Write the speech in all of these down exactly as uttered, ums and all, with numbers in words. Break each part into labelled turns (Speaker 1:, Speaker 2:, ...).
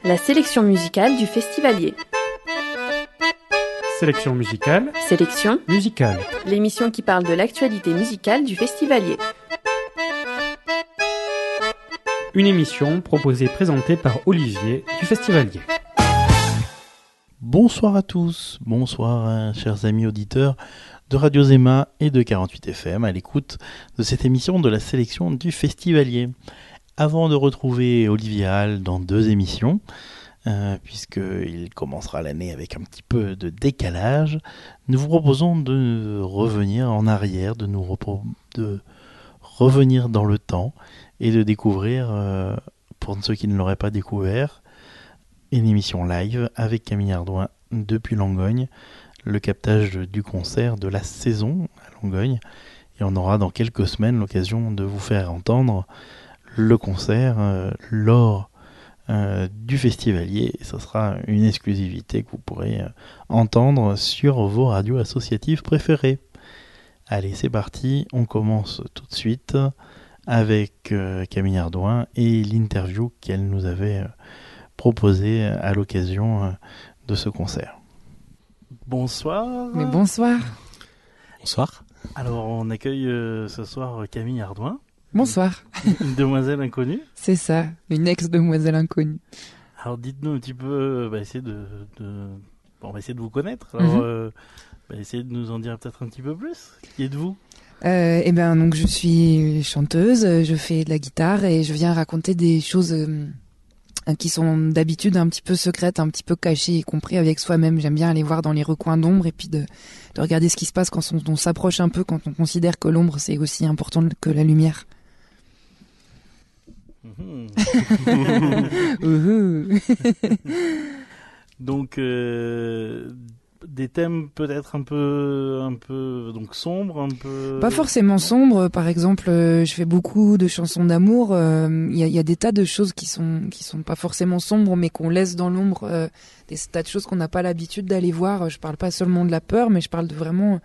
Speaker 1: La sélection musicale du Festivalier.
Speaker 2: Sélection musicale.
Speaker 1: Sélection
Speaker 2: musicale.
Speaker 1: L'émission qui parle de l'actualité musicale du Festivalier.
Speaker 2: Une émission proposée et présentée par Olivier du Festivalier.
Speaker 3: Bonsoir à tous, bonsoir hein, chers amis auditeurs de Radio Zema et de quarante-huit F M à l'écoute de cette émission de la sélection du Festivalier. Avant de retrouver Olivier Hall dans deux émissions, euh, puisqu'il commencera l'année avec un petit peu de décalage, nous vous proposons de revenir en arrière, de nous repro- de revenir dans le temps et de découvrir, euh, pour ceux qui ne l'auraient pas découvert, une émission live avec Camille Ardouin depuis Langogne, le captage du concert de la saison à Langogne. Et on aura dans quelques semaines l'occasion de vous faire entendre le concert euh, lors euh, du Festivalier. Et ça sera une exclusivité que vous pourrez euh, entendre sur vos radios associatives préférées. Allez, c'est parti, on commence tout de suite avec euh, Camille Ardouin et l'interview qu'elle nous avait euh, proposée à l'occasion euh, de ce concert. Bonsoir.
Speaker 4: Mais bonsoir.
Speaker 3: Bonsoir. Alors, on accueille euh, ce soir Camille Ardouin.
Speaker 4: Bonsoir.
Speaker 3: Une demoiselle inconnue.
Speaker 4: C'est ça, une ex-demoiselle inconnue.
Speaker 3: Alors, dites-nous un petit peu, bah, essayez de, de... Bon, on va essayer de vous connaître. Alors, mm-hmm. euh, bah, essayez de nous en dire peut-être un petit peu plus. Qui êtes-vous ?
Speaker 4: euh, Eh bien, donc, je suis chanteuse, je fais de la guitare et je viens raconter des choses euh, qui sont d'habitude un petit peu secrètes, un petit peu cachées, y compris avec soi-même. J'aime bien aller voir dans les recoins d'ombre et puis de, de regarder ce qui se passe quand on, on s'approche un peu, quand on considère que l'ombre, c'est aussi important que la lumière.
Speaker 3: Donc euh, des thèmes peut-être un peu un peu donc sombres, un peu
Speaker 4: pas forcément sombres. Par exemple, euh, je fais beaucoup de chansons d'amour. Il euh, y, a, y a des tas de choses qui sont qui sont pas forcément sombres, mais qu'on laisse dans l'ombre. Euh, des tas de choses qu'on n'a pas l'habitude d'aller voir. Je parle pas seulement de la peur, mais je parle de vraiment.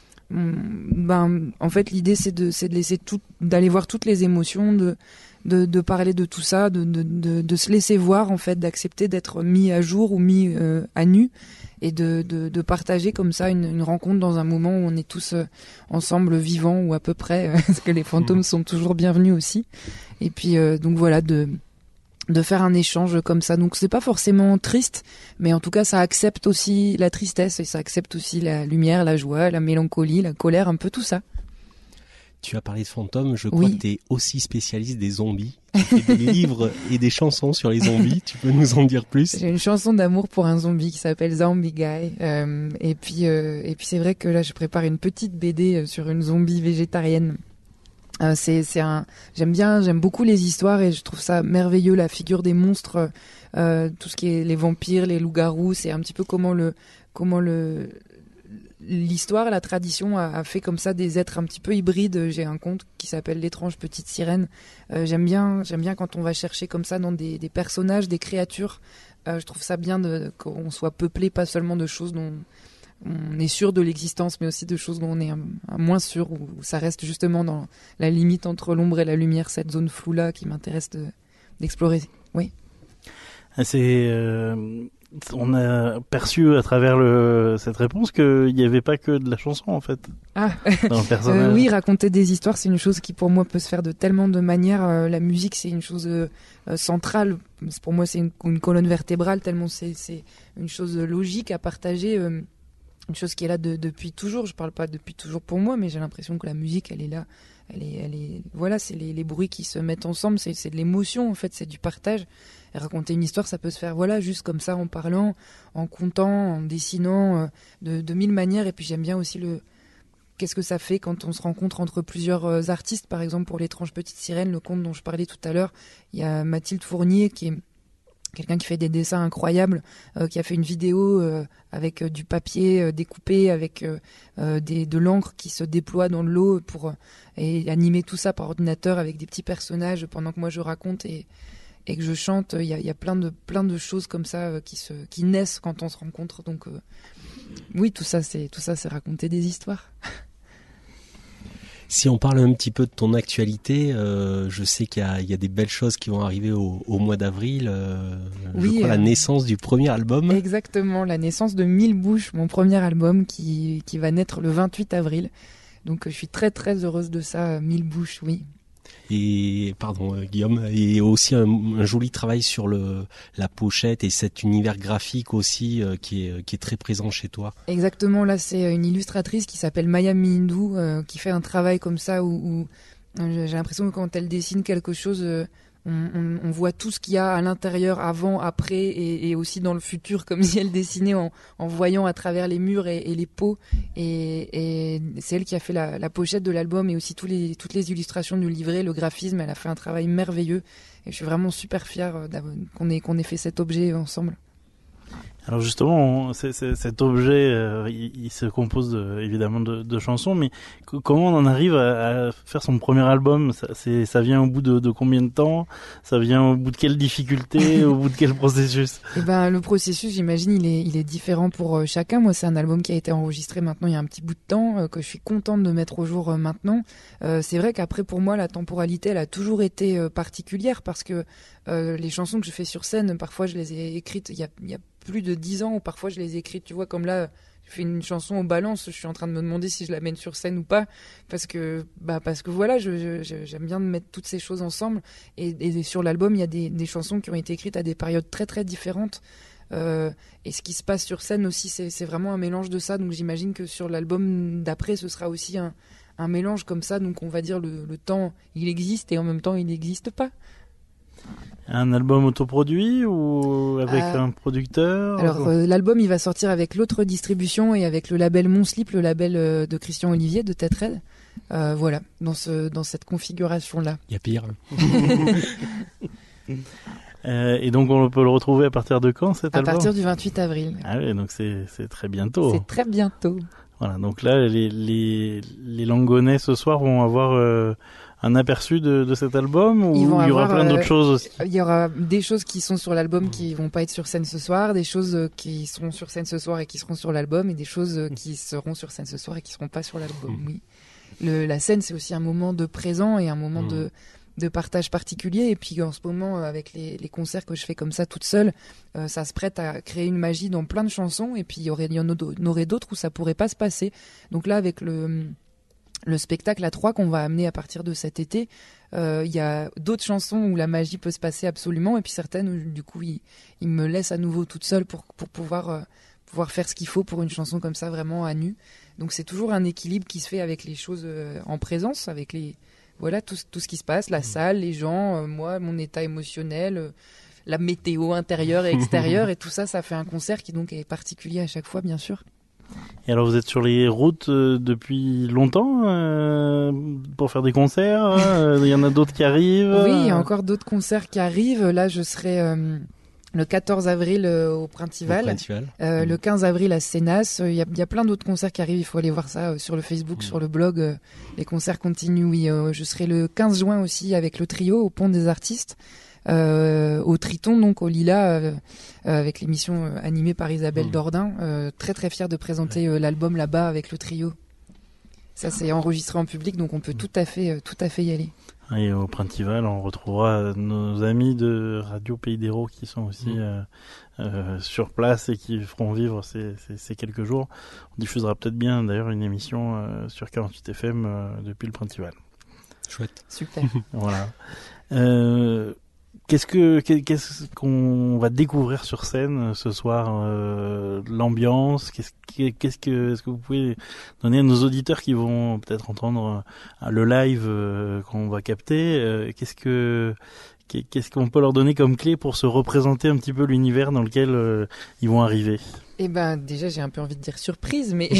Speaker 4: Ben, en fait, l'idée c'est de c'est de laisser tout, d'aller voir toutes les émotions, de de, de parler de tout ça, de, de de de se laisser voir en fait, d'accepter d'être mis à jour ou mis euh, à nu et de, de de partager comme ça une, une rencontre dans un moment où on est tous euh, ensemble vivants ou à peu près, euh, parce que les fantômes sont toujours bienvenus aussi. Et puis euh, donc voilà de de faire un échange comme ça. Donc c'est pas forcément triste, mais en tout cas ça accepte aussi la tristesse et ça accepte aussi la lumière, la joie, la mélancolie, la colère, un peu tout ça.
Speaker 5: Tu as parlé de fantômes, je crois
Speaker 4: oui.
Speaker 5: que tu es aussi spécialiste des zombies. Tu fais des livres et des chansons sur les zombies, tu peux nous en dire plus ?
Speaker 4: J'ai une chanson d'amour pour un zombie qui s'appelle Zombie Guy. Euh, et puis euh, et puis c'est vrai que là je prépare une petite B D sur une zombie végétarienne. Euh, c'est c'est un j'aime bien j'aime beaucoup les histoires et je trouve ça merveilleux, la figure des monstres, euh, tout ce qui est les vampires, les loups-garous, c'est un petit peu comment le comment le l'histoire, la tradition a, a fait comme ça des êtres un petit peu hybrides. J'ai un conte qui s'appelle L'étrange petite sirène. Euh, j'aime bien j'aime bien quand on va chercher comme ça dans des des personnages, des créatures. Euh, je trouve ça bien de qu'on soit peuplé pas seulement de choses dont on est sûr de l'existence, mais aussi de choses dont on est un, un moins sûr, où ça reste justement dans la limite entre l'ombre et la lumière, cette zone floue-là qui m'intéresse de, d'explorer. Oui.
Speaker 3: C'est, euh, on a perçu à travers le, cette réponse qu'il n'y avait pas que de la chanson en fait.
Speaker 4: Ah,
Speaker 3: dans le personnage.
Speaker 4: euh, oui, raconter des histoires, c'est une chose qui pour moi peut se faire de tellement de manières. Euh, la musique, c'est une chose euh, centrale. Pour moi, c'est une, une colonne vertébrale, tellement c'est, c'est une chose logique à partager. Euh, Une chose qui est là de, depuis toujours. Je parle pas depuis toujours pour moi, mais j'ai l'impression que la musique, elle est là. Elle est, elle est, voilà, c'est les, les bruits qui se mettent ensemble. C'est, c'est de l'émotion, en fait. C'est du partage. Et raconter une histoire, ça peut se faire, voilà, juste comme ça, en parlant, en comptant, en dessinant, euh, de, de mille manières. Et puis j'aime bien aussi le, qu'est-ce que ça fait quand on se rencontre entre plusieurs euh, artistes. Par exemple, pour L'étrange petite sirène, le conte dont je parlais tout à l'heure, il y a Mathilde Fournier qui est quelqu'un qui fait des dessins incroyables, euh, qui a fait une vidéo euh, avec euh, du papier euh, découpé, avec euh, euh, des, de l'encre qui se déploie dans l'eau pour euh, et animer tout ça par ordinateur avec des petits personnages pendant que moi je raconte et, et que je chante. Il y a, il y a plein de plein de choses comme ça euh, qui se qui naissent quand on se rencontre. Donc euh, oui, tout ça c'est tout ça c'est raconter des histoires.
Speaker 5: Si on parle un petit peu de ton actualité, euh, je sais qu'il y a, il y a des belles choses qui vont arriver au, au mois d'avril. Euh,
Speaker 4: Oui,
Speaker 5: je crois
Speaker 4: euh,
Speaker 5: la naissance du premier album.
Speaker 4: Exactement, la naissance de Mille Bouches, mon premier album qui, qui va naître le vingt-huit avril. Donc euh, je suis très très heureuse de ça, euh, Mille Bouches, oui.
Speaker 5: Et pardon euh, Guillaume, et aussi un, un joli travail sur le la pochette et cet univers graphique aussi euh, qui est qui est très présent chez toi.
Speaker 4: Exactement, là c'est une illustratrice qui s'appelle Maya Mindou euh, qui fait un travail comme ça où, où euh, j'ai l'impression que quand elle dessine quelque chose, euh, on, on, on voit tout ce qu'il y a à l'intérieur, avant, après et, et aussi dans le futur, comme si elle dessinait en, en voyant à travers les murs et, et les pots. Et, et c'est elle qui a fait la, la pochette de l'album et aussi tous les, toutes les illustrations du livret, le graphisme. Elle a fait un travail merveilleux et je suis vraiment super fière qu'on ait, qu'on ait fait cet objet ensemble.
Speaker 3: Alors justement, on- c'est- c'est- cet objet, euh, il, il se compose de- évidemment de, de chansons, mais co- comment on en arrive à, à faire son premier album? Ça, c'est, ça vient au bout de, de combien de temps? Ça vient au bout de quelle difficulté? Au bout de quel processus?
Speaker 4: Et ben le processus, j'imagine, il est, il est différent pour euh, chacun. Moi, c'est un album qui a été enregistré maintenant il y a un petit bout de temps, euh, que je suis contente de mettre au jour euh, maintenant. Euh, c'est vrai qu'après, pour moi, la temporalité, elle a toujours été euh, particulière parce que euh, les chansons que je fais sur scène, parfois, je les ai écrites il y a, il y a plus de dix ans, ou parfois, je les ai écrites, tu vois, comme là. Je fais une chanson au balance, je suis en train de me demander si je la mène sur scène ou pas, parce que bah parce que voilà, je, je, j'aime bien mettre toutes ces choses ensemble. Et, et sur l'album, il y a des, des chansons qui ont été écrites à des périodes très très différentes. Euh, et ce qui se passe sur scène aussi, c'est, c'est vraiment un mélange de ça. Donc j'imagine que sur l'album d'après, ce sera aussi un, un mélange comme ça. Donc on va dire le, le temps, il existe et en même temps, il n'existe pas.
Speaker 3: Un album autoproduit ou avec
Speaker 4: Euh,
Speaker 3: un producteur?
Speaker 4: Alors euh, l'album il va sortir avec l'autre distribution et avec le label Mon Slip, le label euh, de Christian Olivier de Tête Raide. Euh, voilà, dans ce dans cette configuration là.
Speaker 5: Il y a pire.
Speaker 3: Euh, et donc on peut le retrouver à partir de quand cet
Speaker 4: À
Speaker 3: album?
Speaker 4: partir du vingt-huit avril.
Speaker 3: Ah oui, donc c'est, c'est très bientôt.
Speaker 4: C'est très bientôt.
Speaker 3: Voilà, donc là les, les, les Langonais ce soir vont avoir euh, un aperçu de, de cet album, ou
Speaker 4: Ils
Speaker 3: il y
Speaker 4: vont
Speaker 3: aura
Speaker 4: avoir,
Speaker 3: plein d'autres
Speaker 4: euh,
Speaker 3: choses aussi?
Speaker 4: Il y aura des choses qui sont sur l'album qui vont pas être sur scène ce soir, des choses euh, qui seront sur scène ce soir et qui seront sur l'album, et des choses euh, qui seront sur scène ce soir et qui seront pas sur l'album. Oui. Le, la scène, c'est aussi un moment de présent et un moment
Speaker 5: Mmh.
Speaker 4: de, de partage particulier. Et puis en ce moment, euh, avec les, les concerts que je fais comme ça toute seule, euh, ça se prête à créer une magie dans plein de chansons. Et puis il y aurait, il y en aurait d'autres où ça pourrait pas se passer. Donc là, avec le le spectacle à trois qu'on va amener à partir de cet été, euh, il y a d'autres chansons où la magie peut se passer absolument, et puis certaines où du coup il, il me laisse à nouveau toute seule pour, pour pouvoir, euh, pouvoir faire ce qu'il faut pour une chanson comme ça vraiment à nu. Donc c'est toujours un équilibre qui se fait avec les choses euh, en présence, avec les voilà tout, tout ce qui se passe, la salle, les gens, euh, moi, mon état émotionnel, euh, la météo intérieure et extérieure, et tout ça, ça fait un concert qui donc est particulier à chaque fois, bien sûr.
Speaker 3: Et alors vous êtes sur les routes euh, depuis longtemps euh, pour faire des concerts? euh, Il y en a d'autres qui arrivent?
Speaker 4: Oui, il y a encore d'autres concerts qui arrivent. Là, je serai euh, le quatorze avril euh, au Printival,
Speaker 5: Au Printival.
Speaker 4: euh,
Speaker 5: Mmh.
Speaker 4: le quinze avril à Sénas. Il y a, il y a plein d'autres concerts qui arrivent. Il faut aller voir ça euh, sur le Facebook,
Speaker 5: Mmh.
Speaker 4: sur le blog. euh, les concerts continuent. Oui, euh, je serai le quinze juin aussi avec le trio au Pont des Artistes. Euh, au Triton, donc au Lila, euh, euh, avec l'émission euh, animée par Isabelle
Speaker 5: Mmh.
Speaker 4: Dordain. Euh, très très fière de présenter euh, l'album là-bas avec le trio. Ça c'est enregistré en public, donc on peut tout à fait, euh, tout à fait y aller.
Speaker 3: Et au Printival, on retrouvera nos amis de Radio Pays d'Hérault qui sont aussi
Speaker 5: Mmh.
Speaker 3: euh, euh, sur place et qui feront vivre ces, ces, ces quelques jours. On diffusera peut-être bien d'ailleurs une émission euh, sur quarante-huit F M euh, depuis le Printival.
Speaker 5: Chouette.
Speaker 4: Super.
Speaker 3: Voilà. Euh, Qu'est-ce que qu'est-ce qu'on va découvrir sur scène ce soir? euh, L'ambiance. Qu'est-ce que qu'est-ce que est-ce que vous pouvez donner à nos auditeurs qui vont peut-être entendre euh, le live euh, qu'on va capter? euh, Qu'est-ce que qu'est-ce qu'on peut leur donner comme clé pour se représenter un petit peu l'univers dans lequel euh, ils vont arriver?
Speaker 4: Eh ben, déjà, j'ai un peu envie de dire surprise, mais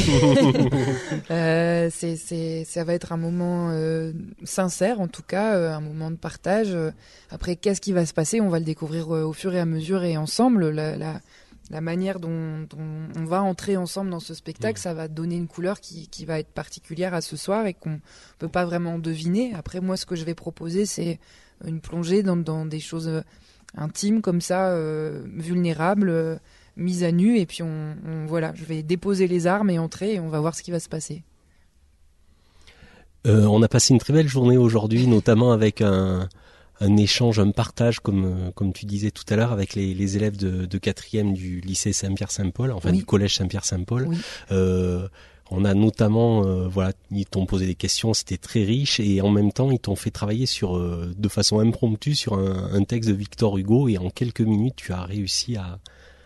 Speaker 4: euh, c'est, c'est, ça va être un moment euh, sincère, en tout cas, euh, un moment de partage. Euh, Après, qu'est-ce qui va se passer? On va le découvrir euh, au fur et à mesure et ensemble. La, la, la manière dont, dont on va entrer ensemble dans ce spectacle,
Speaker 5: Mmh.
Speaker 4: ça va donner une couleur qui, qui va être particulière à ce soir et qu'on peut pas vraiment deviner. Après, moi, ce que je vais proposer, c'est une plongée dans, dans des choses euh, intimes comme ça, euh, vulnérables. Euh, mise à nu, et puis on, on voilà, je vais déposer les armes et entrer et on va voir ce qui va se passer.
Speaker 5: Euh, on a passé une très belle journée aujourd'hui, notamment avec un, un échange, un partage, comme comme tu disais tout à l'heure, avec les, les élèves de, de quatrième du lycée Saint-Pierre-Saint-Paul, enfin
Speaker 4: Oui.
Speaker 5: du collège Saint-Pierre-Saint-Paul.
Speaker 4: Oui.
Speaker 5: Euh, on a notamment, euh, voilà, ils t'ont posé des questions, c'était très riche, et en même temps, ils t'ont fait travailler sur, euh, de façon impromptue, sur un, un texte de Victor Hugo, et en quelques minutes, tu as réussi à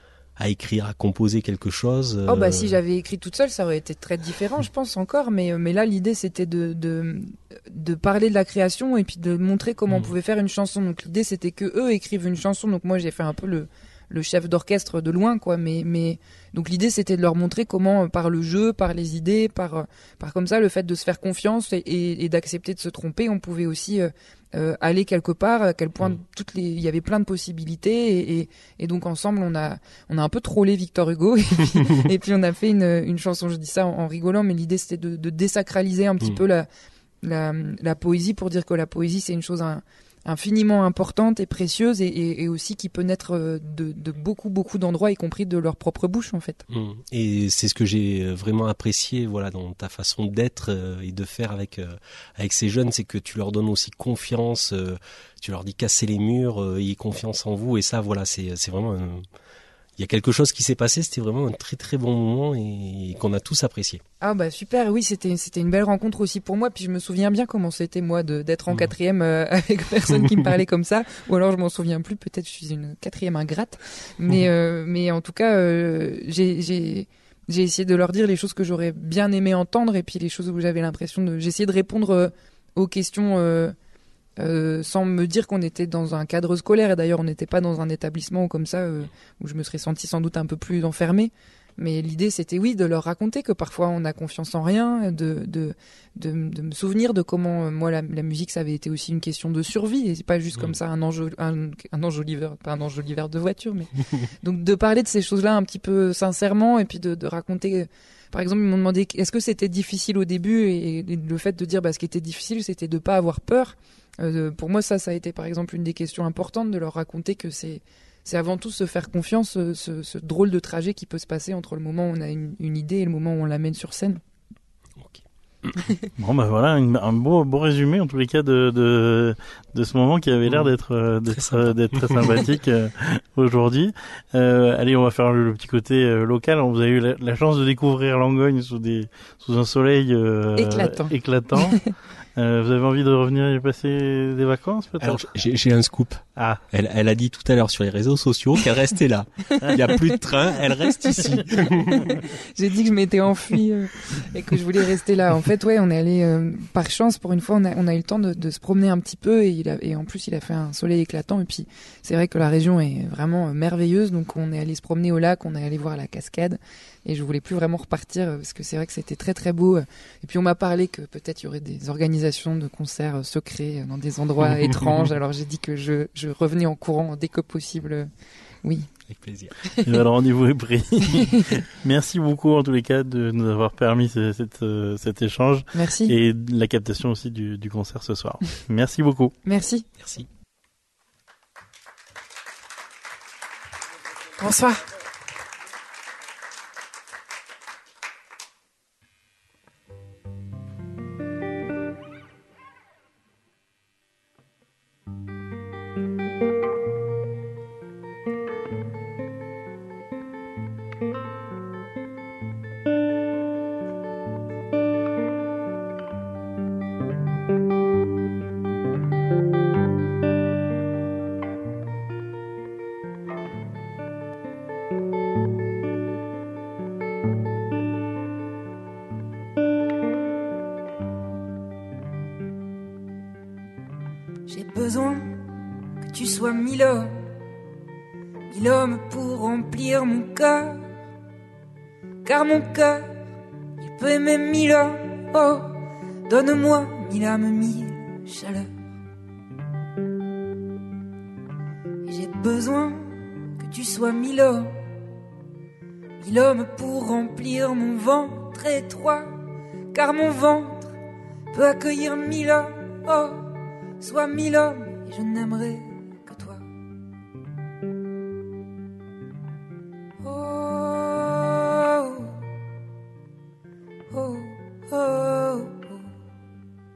Speaker 5: à écrire, à composer quelque chose.
Speaker 4: Oh bah
Speaker 5: euh,
Speaker 4: si j'avais écrit toute seule, ça aurait été très différent, je pense encore. Mais mais là, l'idée c'était de de de parler de la création et puis de montrer comment
Speaker 5: Mm.
Speaker 4: on pouvait faire une chanson. Donc l'idée c'était que eux écrivent une chanson. Donc moi j'ai fait un peu le le chef d'orchestre de loin, quoi. Mais mais donc l'idée c'était de leur montrer comment, par le jeu, par les idées, par par comme ça, le fait de se faire confiance et, et, et d'accepter de se tromper, on pouvait aussi euh, euh, aller quelque part. À quel point
Speaker 5: Mm.
Speaker 4: toutes les, il y avait plein de possibilités et, et et donc ensemble on a on a un peu trollé Victor Hugo et puis, et puis on a fait une une chanson. Je dis ça en, en rigolant, mais l'idée c'était de, de désacraliser un petit
Speaker 5: Mm.
Speaker 4: peu la la la poésie pour dire que la poésie c'est une chose un, infiniment importante et précieuse et, et, et aussi qui peut naître euh, de, de beaucoup beaucoup d'endroits, y compris de leur propre bouche en fait.
Speaker 5: Mm. Et c'est ce que j'ai vraiment apprécié, voilà, dans ta façon d'être euh, et de faire avec euh, avec ces jeunes, c'est que tu leur donnes aussi confiance, euh, tu leur dis casser les murs, euh, ayez confiance en vous, et ça, voilà, c'est c'est vraiment un... il y a quelque chose qui s'est passé, c'était vraiment un très très bon moment et, et qu'on a tous apprécié.
Speaker 4: Ah bah super, oui, c'était c'était une belle rencontre aussi pour moi. Puis je me souviens bien comment c'était moi de d'être en
Speaker 5: Mmh.
Speaker 4: quatrième euh, avec personne qui me parlait comme ça, ou alors je m'en souviens plus. Peut-être je suis une quatrième ingrate, mais euh, mais en tout cas euh, j'ai j'ai j'ai essayé de leur dire les choses que j'aurais bien aimé entendre et puis les choses où j'avais l'impression de j'ai essayé de répondre euh, aux questions. Euh, Euh, sans me dire qu'on était dans un cadre scolaire, et d'ailleurs on n'était pas dans un établissement comme ça euh, où je me serais senti sans doute un peu plus enfermée, mais l'idée c'était oui de leur raconter que parfois on a confiance en rien, de de de, de me souvenir de comment euh, moi la, la musique ça avait été aussi une question de survie et c'est pas juste
Speaker 5: Mmh.
Speaker 4: comme ça un enjeu un, un enjoliveur, pas un enjoliveur de voiture, mais donc de parler de ces choses-là un petit peu sincèrement et puis de, de raconter. Par exemple, ils m'ont demandé est-ce que c'était difficile au début et, et le fait de dire bah, ce qui était difficile c'était de pas avoir peur. Euh, pour moi, ça, ça a été par exemple une des questions importantes de leur raconter que c'est, c'est avant tout se faire confiance, ce, ce, ce drôle de trajet qui peut se passer entre le moment où on a une, une idée et le moment où on l'amène sur scène.
Speaker 3: Bon bah voilà, une- un beau, beau résumé en tous les cas de, de, de ce moment qui avait l'air d'être, euh,
Speaker 5: Très
Speaker 3: d'être,
Speaker 5: sympa.
Speaker 3: euh, d'être très sympathique euh, aujourd'hui. Euh, allez, on va faire le, le petit côté euh, local. Vous avez eu la, la chance de découvrir Langogne sous, des, sous un soleil euh,
Speaker 4: Éclatant.
Speaker 3: éclatant. Euh, vous avez envie de revenir y passer des vacances peut-être?
Speaker 5: Alors j'ai, j'ai un scoop.
Speaker 3: Ah,
Speaker 5: Elle, elle a dit tout à l'heure sur les réseaux sociaux qu'elle restait là. Il n'y a plus de train, elle reste ici.
Speaker 4: J'ai dit que je m'étais enfuie euh, et que je voulais rester là. En fait, ouais, on est allé euh, par chance pour une fois, on a, on a eu le temps de, de se promener un petit peu et, il a, et en plus il a fait un soleil éclatant et puis c'est vrai que la région est vraiment euh, merveilleuse. Donc on est allé se promener au lac, on est allé voir la cascade et je voulais plus vraiment repartir euh, parce que c'est vrai que c'était très très beau. Et puis on m'a parlé que peut-être il y aurait des organisations de concerts euh, secrets euh, dans des endroits étranges. Alors j'ai dit que je, je revenais en courant dès que possible. Oui.
Speaker 5: Avec plaisir.
Speaker 3: eh ben, le rendez-vous est pris. Merci beaucoup en tous les cas de nous avoir permis ce- cette, euh, cet échange
Speaker 4: Merci.
Speaker 3: et de la captation aussi du, du concert ce soir. Merci beaucoup.
Speaker 4: Merci.
Speaker 5: Merci.
Speaker 4: Bonsoir.
Speaker 6: J'ai besoin que tu sois mille hommes, mille hommes pour remplir mon cœur. Car mon cœur, il peut aimer mille hommes. Oh, donne-moi mille âmes, mille chaleurs. Et j'ai besoin que tu sois mille hommes, mille hommes pour remplir mon ventre étroit. Car mon ventre peut accueillir mille hommes. Oh, sois mille hommes et je n'aimerai que toi. Oh, oh, oh, oh.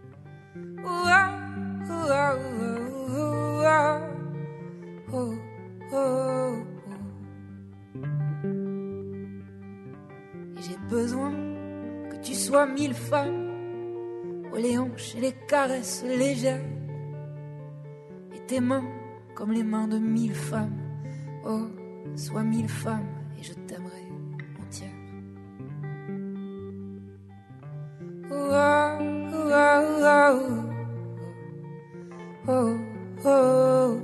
Speaker 6: oh, oh, oh. Et j'ai besoin que tu sois mille femmes, aux les hanches et les caresses légères, et tes mains comme les mains de mille femmes. Oh, sois mille femmes et je t'aimerai entière. Oh, oh, oh, oh, oh, oh.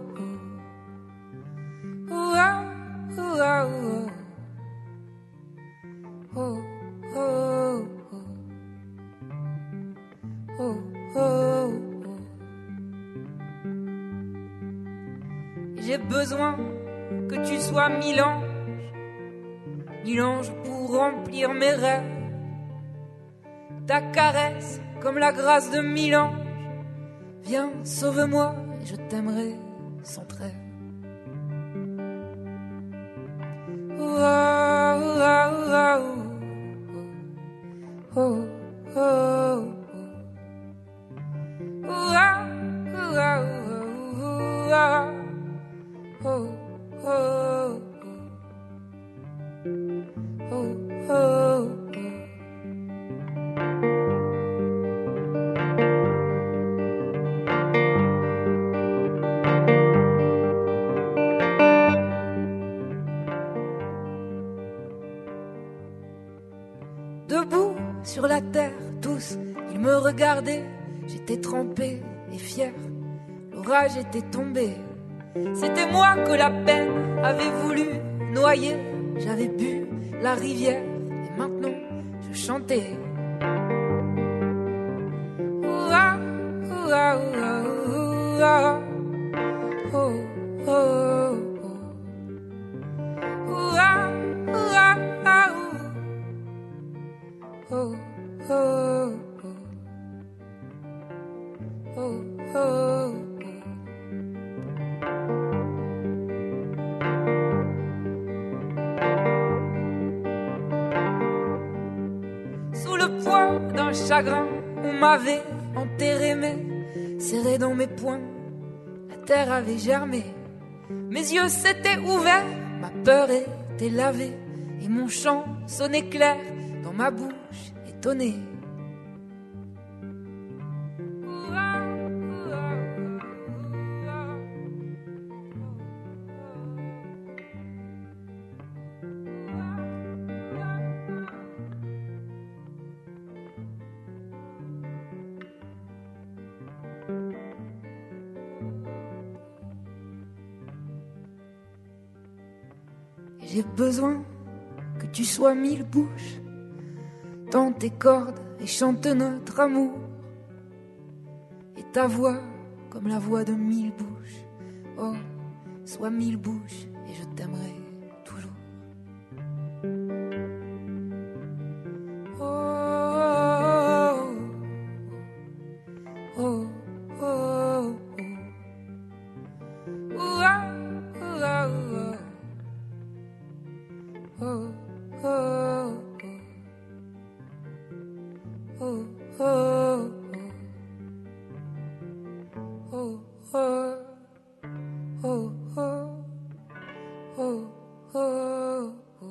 Speaker 6: J'ai besoin que tu sois mille anges, mille anges pour remplir mes rêves. Ta caresse comme la grâce de mille anges. Viens, sauve-moi et je t'aimerai sans trêve. Oh, oh, oh, oh, oh, oh, oh, oh. Debout sur la terre, tous, ils me regardaient. J'étais trempé et fier, l'orage était tombé. C'était moi que la peine avait voulu noyer. J'avais bu la rivière et maintenant je chantais. Ouah, ouah, ouah, ouah. Oh, oh, oh. Ouah, ouah, ouah. Oh, oh, oh. Oh, oh, oh. Sous le poids d'un chagrin, on m'avait enterré, mais serré dans mes poings, la terre avait germé. Mes yeux s'étaient ouverts, ma peur était lavée, et mon chant sonnait clair dans ma bouche étonnée. J'ai besoin que tu sois mille bouches, tends tes cordes et chante notre amour. Et ta voix comme la voix de mille bouches. Oh, sois mille bouches et je t'aimerai toujours. Oh, oh, oh, oh, oh, oh, oh, oh. Oh, oh, oh, oh, oh, oh, oh, oh, oh, oh.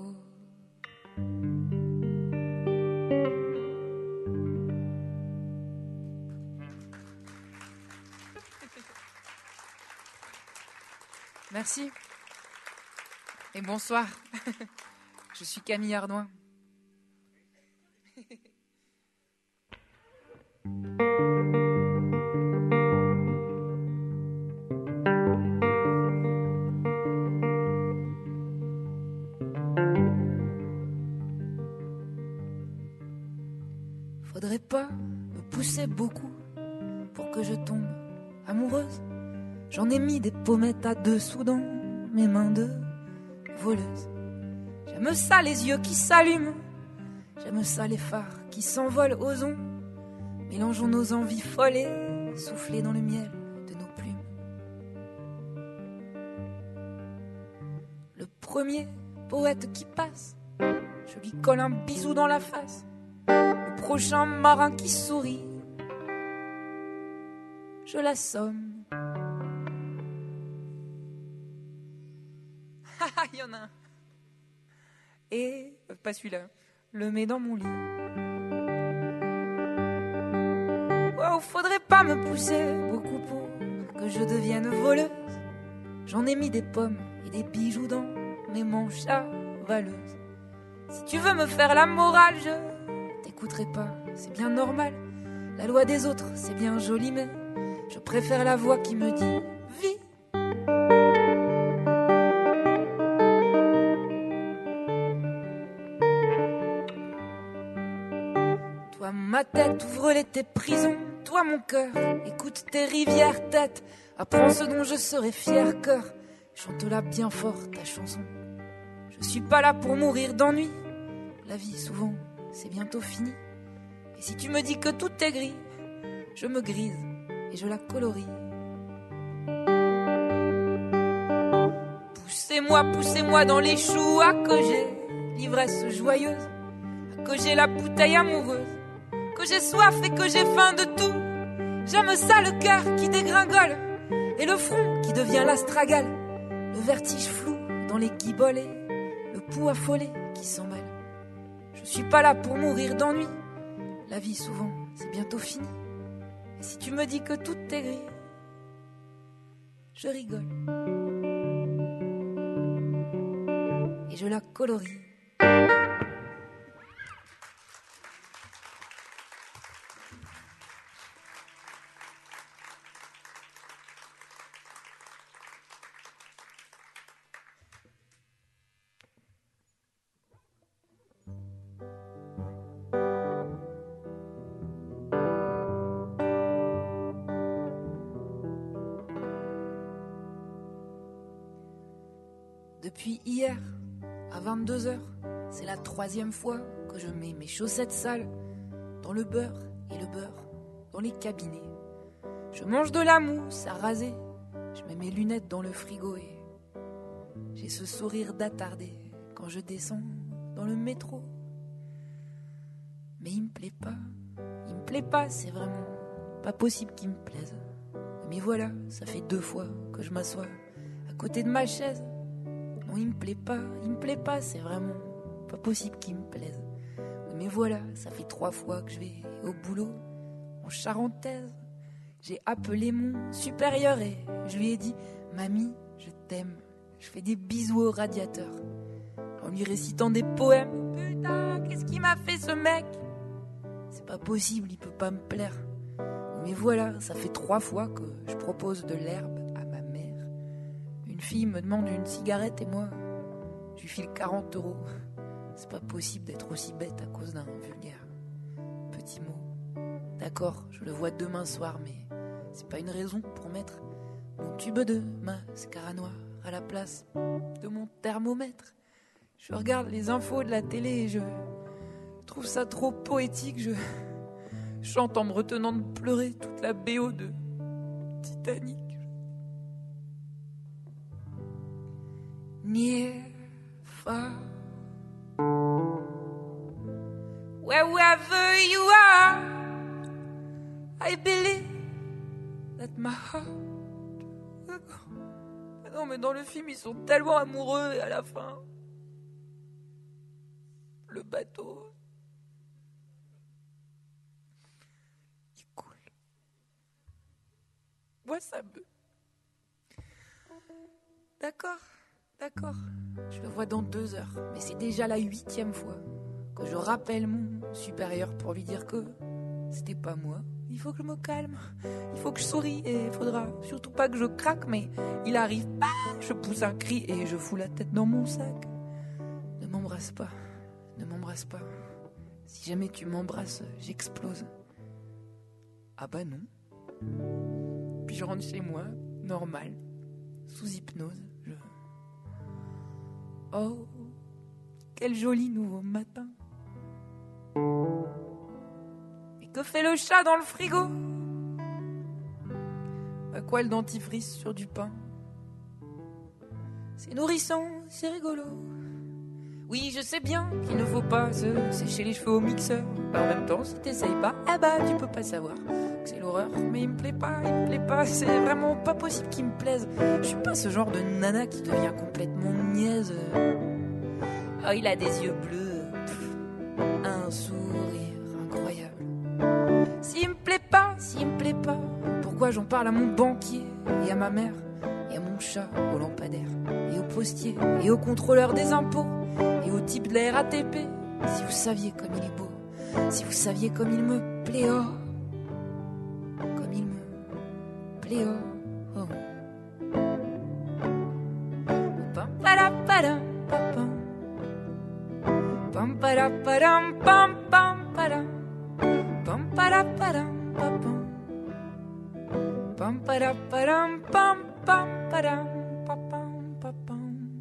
Speaker 4: Merci et bonsoir. Je suis Camille Ardouin.
Speaker 6: Faudrait pas me pousser beaucoup pour que je tombe amoureuse. J'en ai mis des pommettes à dessous dans mes mains de voleuse. J'aime ça les yeux qui s'allument, j'aime ça les phares qui s'envolent aux ondes. Mélangeons nos envies folles et soufflées dans le miel de nos plumes. Le premier poète qui passe, je lui colle un bisou dans la face. Le prochain marin qui sourit, je l'assomme. Il y en a un. Et, euh, pas celui-là, le met dans mon lit. Wow, faudrait pas me pousser beaucoup pour que je devienne voleuse. J'en ai mis des pommes et des bijoux dans mes manches avaleuses. Si tu veux me faire la morale, je t'écouterai pas, c'est bien normal. La loi des autres, c'est bien joli, mais je préfère la voix qui me dit « Vis ». Toi, ma tête, ouvre-les tes prisons. Toi, mon cœur, écoute tes rivières, tête. Apprends ce dont je serai fier, cœur. Chante-la bien fort, ta chanson. Je suis pas là pour mourir d'ennui. La vie, souvent, c'est bientôt fini. Et si tu me dis que tout est gris, je me grise et je la colorie. Poussez-moi, poussez-moi dans les choux, à que j'ai l'ivresse joyeuse, à que j'ai la bouteille amoureuse, que j'ai soif et que j'ai faim de tout. J'aime ça, le cœur qui dégringole et le front qui devient l'astragale, le vertige flou dans les guiboles et le pouls affolé qui s'emballe. Je suis pas là pour mourir d'ennui. La vie, souvent, c'est bientôt fini. Et si tu me dis que tout est gris, je rigole. Et je la colorie. Depuis hier, à vingt-deux heures, c'est la troisième fois que je mets mes chaussettes sales dans le beurre et le beurre dans les cabinets. Je mange de la mousse à raser, je mets mes lunettes dans le frigo et j'ai ce sourire d'attardé quand je descends dans le métro. Mais il me plaît pas, il me plaît pas, c'est vraiment pas possible qu'il me plaise. Mais voilà, ça fait deux fois que je m'assois à côté de ma chaise. Non, il me plaît pas, il me plaît pas, c'est vraiment pas possible qu'il me plaise. Mais voilà, ça fait trois fois que je vais au boulot en charentaise. J'ai appelé mon supérieur et je lui ai dit « Mamie, je t'aime ». Je fais des bisous au radiateur en lui récitant des poèmes. Putain, qu'est-ce qu'il m'a fait ce mec? C'est pas possible, il peut pas me plaire. Mais voilà, ça fait trois fois que je propose de l'herbe à ma mère. Une fille me demande une cigarette et moi, je lui file quarante euros. C'est pas possible d'être aussi bête à cause d'un vulgaire petit mot. D'accord, je le vois demain soir, mais c'est pas une raison pour mettre mon tube de mascara noir à la place de mon thermomètre. Je regarde les infos de la télé et je trouve ça trop poétique. Je chante en me retenant de pleurer toute la B O de Titanic. Near, far, wherever you are, I believe that my heart will go. Non, mais dans le film, ils sont tellement amoureux et à la fin, le bateau, il coule. Moi, ça me... D'accord, d'accord. Je le vois dans deux heures, mais c'est déjà la huitième fois que je rappelle mon supérieur pour lui dire que c'était pas moi. Il faut que je me calme, il faut que je souris et il faudra surtout pas que je craque, mais il arrive, bah, je pousse un cri et je fous la tête dans mon sac. Ne m'embrasse pas, ne m'embrasse pas. Si jamais tu m'embrasses, j'explose. Ah bah non. Puis je rentre chez moi, normal, sous hypnose. Je... Oh, quel joli nouveau matin. Et que fait le chat dans le frigo? À quoi le dentifrice sur du pain? C'est nourrissant, c'est rigolo. Oui, je sais bien qu'il ne faut pas se sécher les cheveux au mixeur. Mais en même temps, si t'essayes pas, eh bah tu peux pas savoir que c'est l'horreur. Mais il me plaît pas, il me plaît pas, c'est vraiment pas possible qu'il me plaise. Je suis pas ce genre de nana qui devient complètement niaise. Oh, il a des yeux bleus, pff, un sourire incroyable. S'il me plaît pas, s'il me plaît pas, pourquoi j'en parle à mon banquier et à ma mère et à mon chat au lampadaire et au postier et au contrôleur des impôts et au type de la R A T P? Si vous saviez comme il est beau, si vous saviez comme il me plaît, oh, comme il me plaît, oh, oh. Pam padam pam pam padam pam pam padam pam padam pam pam padam pam pam padam pam pam pam.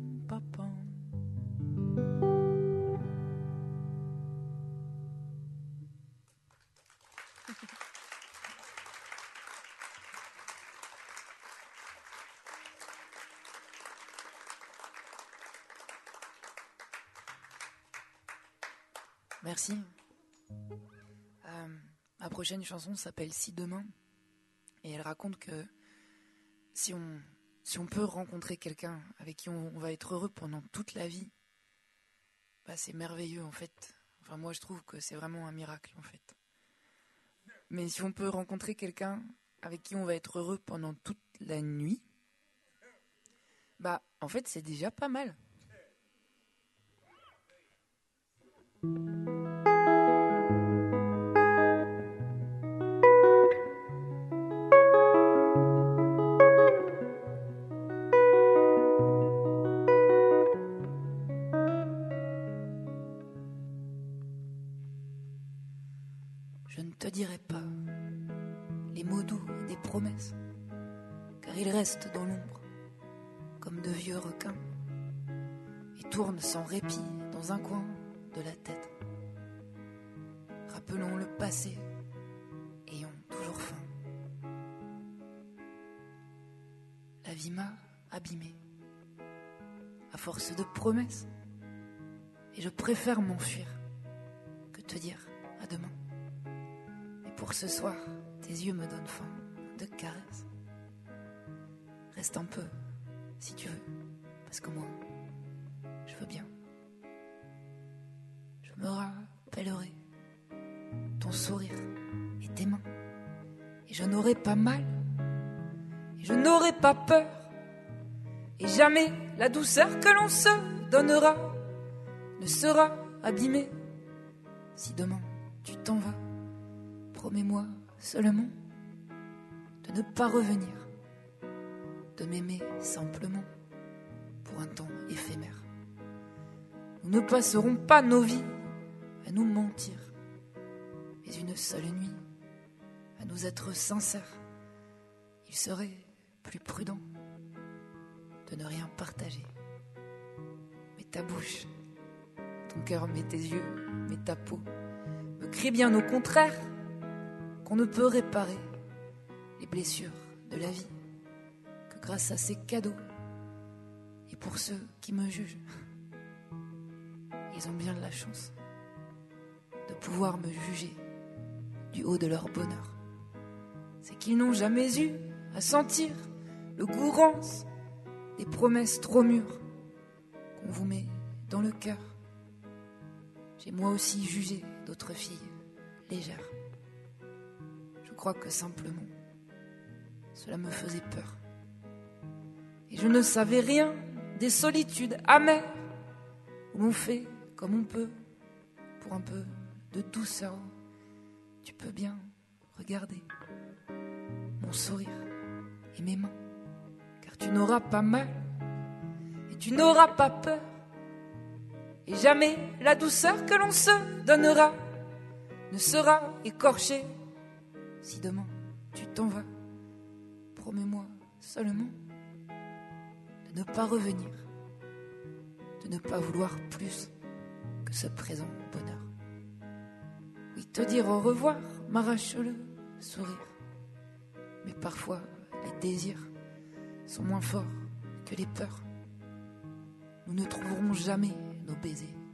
Speaker 6: Merci. Euh, ma prochaine chanson s'appelle Si demain et elle raconte que si on, si on peut rencontrer quelqu'un avec qui on, on va être heureux pendant toute la vie, bah c'est merveilleux en fait. Enfin moi je trouve que c'est vraiment un miracle en fait. Mais si on peut rencontrer quelqu'un avec qui on va être heureux pendant toute la nuit, bah en fait c'est déjà pas mal. Je ne te dirai pas les mots doux des promesses, car ils restent dans l'ombre, comme de vieux requins, et tournent sans répit dans un coin de la tête. Rappelons le passé, ayons toujours faim. La vie m'a abîmé, à force de promesses, et je préfère m'enfuir que te dire à demain. Pour ce soir, tes yeux me donnent faim de caresses. Reste un peu, si tu veux, parce que moi, je veux bien. Je me rappellerai ton sourire et tes mains, et je n'aurai pas mal, et je n'aurai pas peur, et jamais la douceur que l'on se donnera ne sera abîmée. Si demain tu t'en vas, promets-moi seulement de ne pas revenir, de m'aimer simplement pour un temps éphémère. Nous ne passerons pas nos vies à nous mentir, mais une seule nuit à nous être sincères. Il serait plus prudent de ne rien partager. Mais ta bouche, ton cœur, mais tes yeux, mais ta peau me crient bien au contraire qu'on ne peut réparer les blessures de la vie que grâce à ces cadeaux. Et pour ceux qui me jugent, ils ont bien de la chance de pouvoir me juger du haut de leur bonheur. C'est qu'ils n'ont jamais eu à sentir le goût rance des promesses trop mûres qu'on vous met dans le cœur. J'ai moi aussi jugé d'autres filles légères. Je crois que simplement, cela me faisait peur. Et je ne savais rien des solitudes amères où l'on fait comme on peut pour un peu de douceur. Tu peux bien regarder mon sourire et mes mains, car tu n'auras pas mal et tu n'auras pas peur. Et jamais la douceur que l'on se donnera ne sera écorchée. Si demain tu t'en vas, promets-moi seulement de ne pas revenir, de ne pas vouloir plus que ce présent bonheur. Oui, te dire au revoir m'arrache le sourire, mais parfois les désirs sont moins forts que les peurs. Nous ne trouverons jamais nos baisers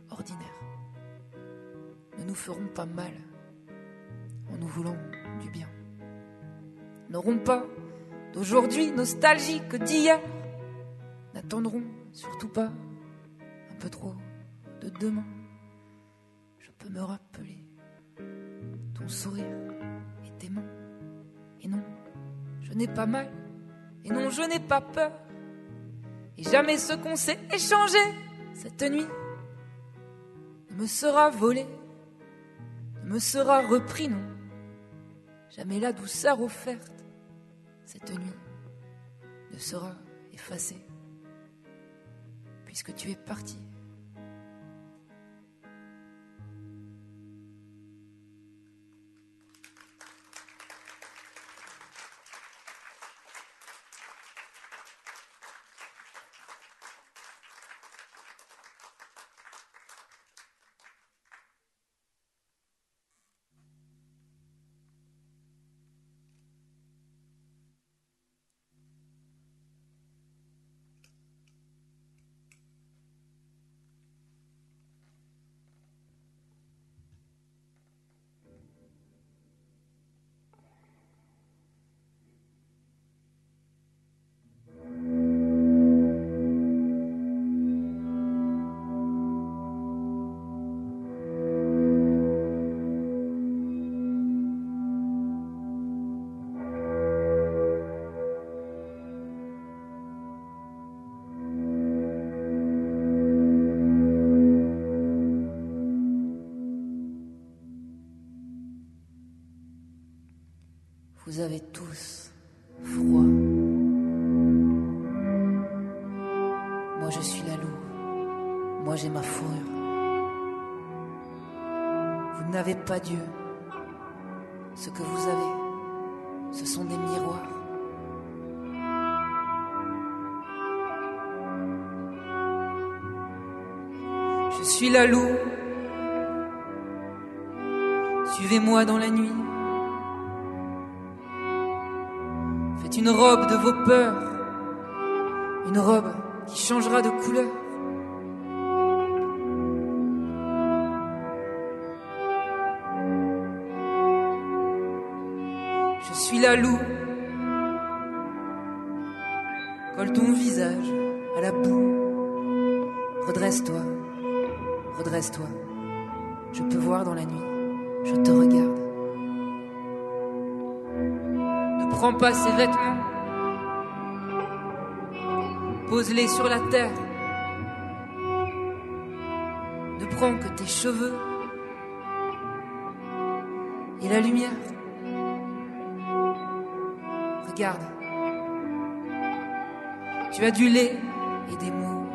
Speaker 6: ordinaires ne nous feront pas mal en nous voulant du bien. N'auront pas d'aujourd'hui nostalgie que d'hier, n'attendront surtout pas un peu trop de demain. Je peux me rappeler ton sourire et tes mains. Et non, je n'ai pas mal, et non, je n'ai pas peur. Et jamais ce qu'on s'est échangé cette nuit ne me sera volé, ne me sera repris, non. Jamais la douceur offerte cette nuit ne sera effacée, puisque tu es parti. Vous avez tous froid. Moi je suis la louve, moi j'ai ma fourrure. Vous n'avez pas Dieu. Ce que vous avez, ce sont des miroirs. Je suis la louve. Suivez-moi dans la nuit. Faites une robe de vos peurs, une robe qui changera de couleur. Je suis la louve. Colle ton visage à la boue. Redresse-toi, redresse-toi. Je peux voir dans la nuit, je te regarde. Ne prends pas ces vêtements, pose-les sur la terre. Ne prends que tes cheveux et la lumière. Regarde, tu as du lait et des mots,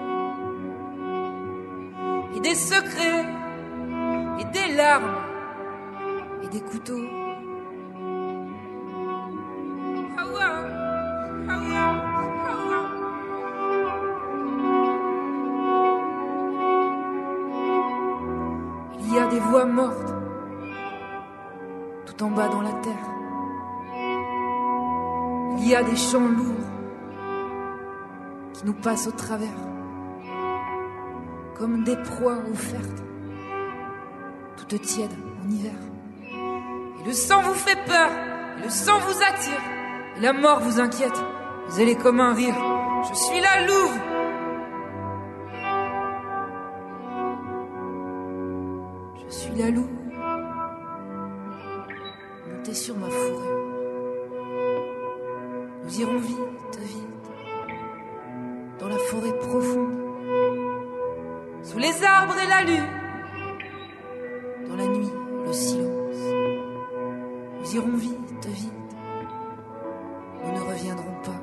Speaker 6: et des secrets, et des larmes, et des couteaux. Il y a des voix mortes tout en bas dans la terre. Il y a des chants lourds qui nous passent au travers comme des proies offertes, toutes tièdes en hiver. Et le sang vous fait peur, et le sang vous attire, et la mort vous inquiète, vous allez comme un rire. Je suis la louve. Je suis la louve, montez sur ma fourrure. Nous irons vite, vite, dans la forêt profonde, sous les arbres et la lune, dans la nuit, le silence. Nous irons vite, vite, nous ne reviendrons pas.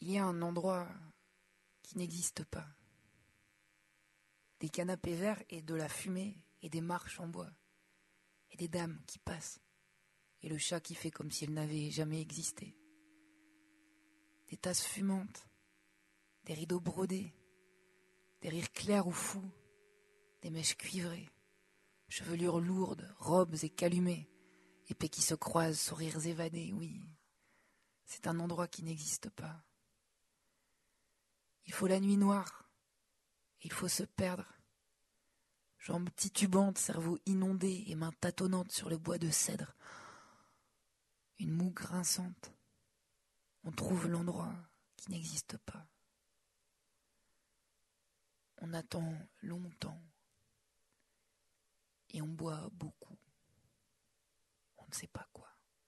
Speaker 6: Il y a un endroit qui n'existe pas. Des canapés verts et de la fumée et des marches en bois. Et des dames qui passent. Et le chat qui fait comme s'il n'avait jamais existé. Des tasses fumantes. Des rideaux brodés. Des rires clairs ou fous. Des mèches cuivrées. Chevelures lourdes, robes et calumées. Épées qui se croisent, sourires évadés, oui. C'est un endroit qui n'existe pas. Il faut la nuit noire. Il faut se perdre. Jambes titubantes, cerveau inondé et mains tâtonnantes sur le bois de cèdre. Une moue grinçante. On trouve l'endroit qui n'existe pas. On attend longtemps. Et on boit beaucoup. On ne sait pas quoi.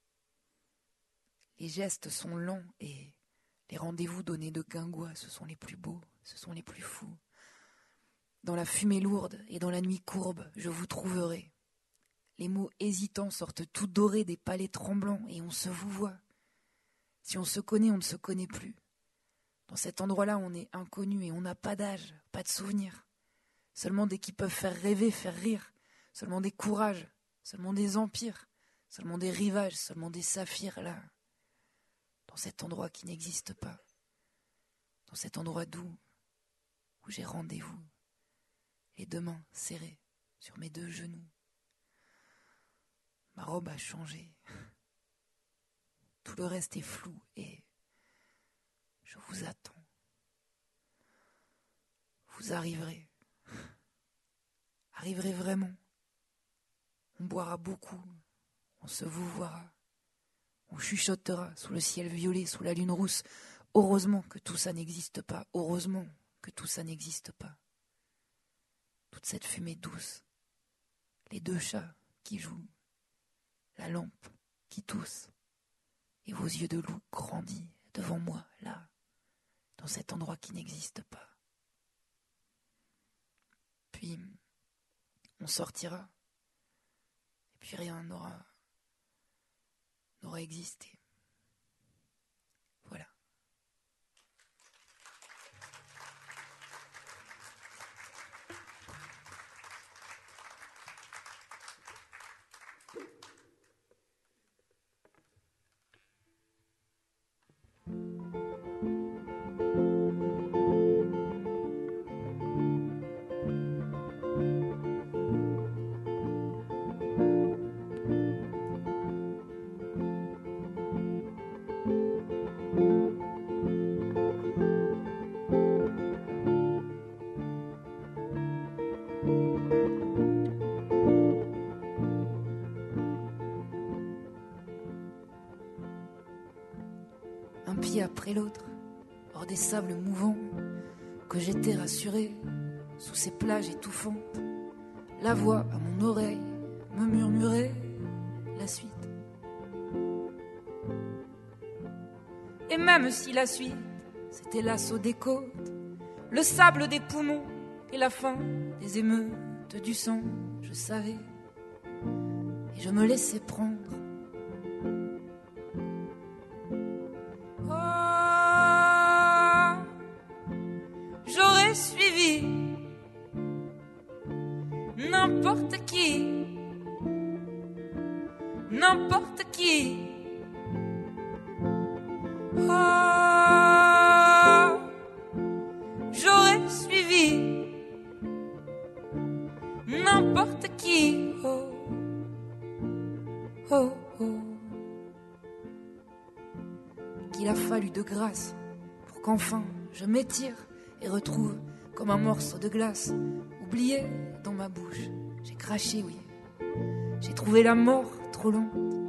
Speaker 6: Les gestes sont lents et les rendez-vous donnés de guingois, ce sont les plus beaux, ce sont les plus fous. Dans la fumée lourde et dans la nuit courbe, je vous trouverai. Les mots hésitants sortent tout dorés des palais tremblants et on se vous voit. Si on se connaît, on ne se connaît plus. Dans cet endroit-là, on est inconnu et on n'a pas d'âge, pas de souvenirs. Seulement des qui peuvent faire rêver, faire rire. Seulement des courages, seulement des empires. Seulement des rivages, seulement des saphirs, là. Dans cet endroit qui n'existe pas. Dans cet endroit doux, où j'ai rendez-vous. Les deux mains serrées sur mes deux genoux. Ma robe a changé. Tout le reste est flou et je vous attends. Vous arriverez. Arriverez vraiment. On boira beaucoup. On se vous voira. On chuchotera sous le ciel violet, sous la lune rousse. Heureusement que tout ça n'existe pas. Heureusement que tout ça n'existe pas. Toute cette fumée douce. Les deux chats qui jouent. La lampe qui tousse. Et vos yeux de loup grandis devant moi, là. Dans cet endroit qui n'existe pas. Puis, on sortira. Et puis rien n'aura... n'aura existé. Voilà. Un pied après l'autre, hors des sables mouvants, que j'étais rassuré, sous ces plages étouffantes, la voix à mon oreille me murmurait la suite. Et même si la suite, c'était l'assaut des côtes, le sable des poumons et la fin des émeutes du sang, je savais, et je me laissais prendre. Suivi n'importe qui, n'importe qui. Oh, j'aurais suivi n'importe qui. Oh, oh, oh. Qu'il a fallu de grâce pour qu'enfin je m'étire et retrouve comme un morceau de glace oublié dans ma bouche. J'ai craché, oui. J'ai trouvé la mort trop lente.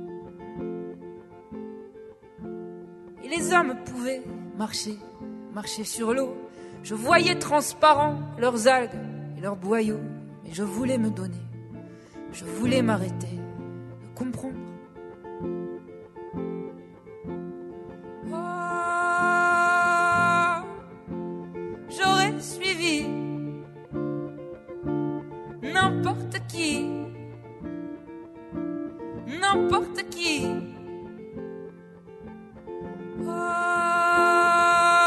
Speaker 6: Et les hommes pouvaient marcher, marcher sur l'eau. Je voyais transparent leurs algues et leurs boyaux. Mais je voulais me donner, je voulais m'arrêter, de comprendre. Suivi n'importe qui, n'importe qui. Oh,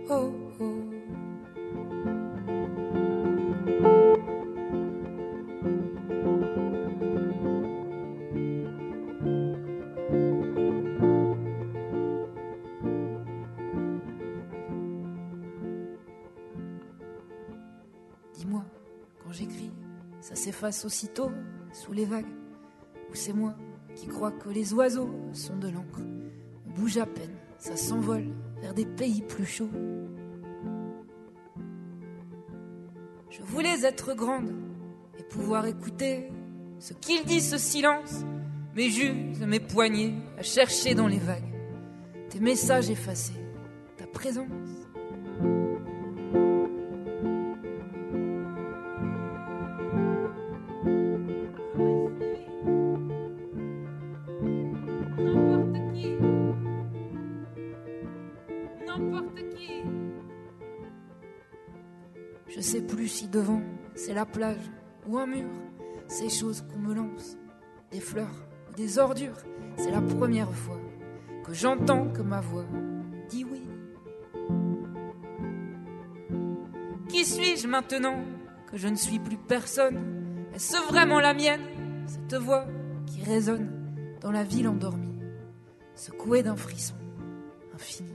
Speaker 6: oh, oh. Dis-moi, quand j'écris, ça s'efface aussitôt sous les vagues, ou c'est moi qui crois que les oiseaux sont de l'encre. On bouge à peine, ça s'envole vers des pays plus chauds. Je voulais être grande et pouvoir écouter ce qu'il dit, ce silence, mais j'use mes poignets à chercher dans les vagues tes messages effacés, ta présence. Je sais plus si devant c'est la plage ou un mur, ces choses qu'on me lance, des fleurs ou des ordures. C'est la première fois que j'entends que ma voix dit oui. Qui suis-je maintenant que je ne suis plus personne? Est-ce vraiment la mienne, cette voix qui résonne dans la ville endormie, secouée d'un frisson infini?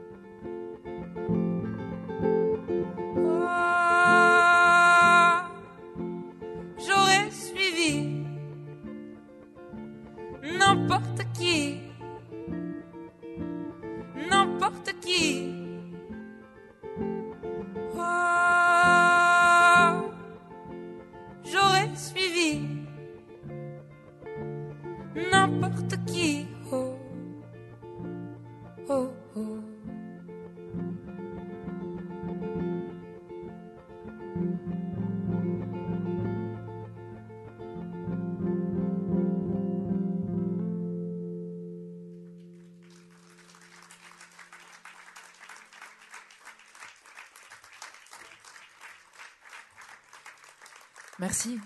Speaker 6: N'importe qui, n'importe qui. Oh, j'aurais suivi n'importe qui. Oh, oh, oh. Merci.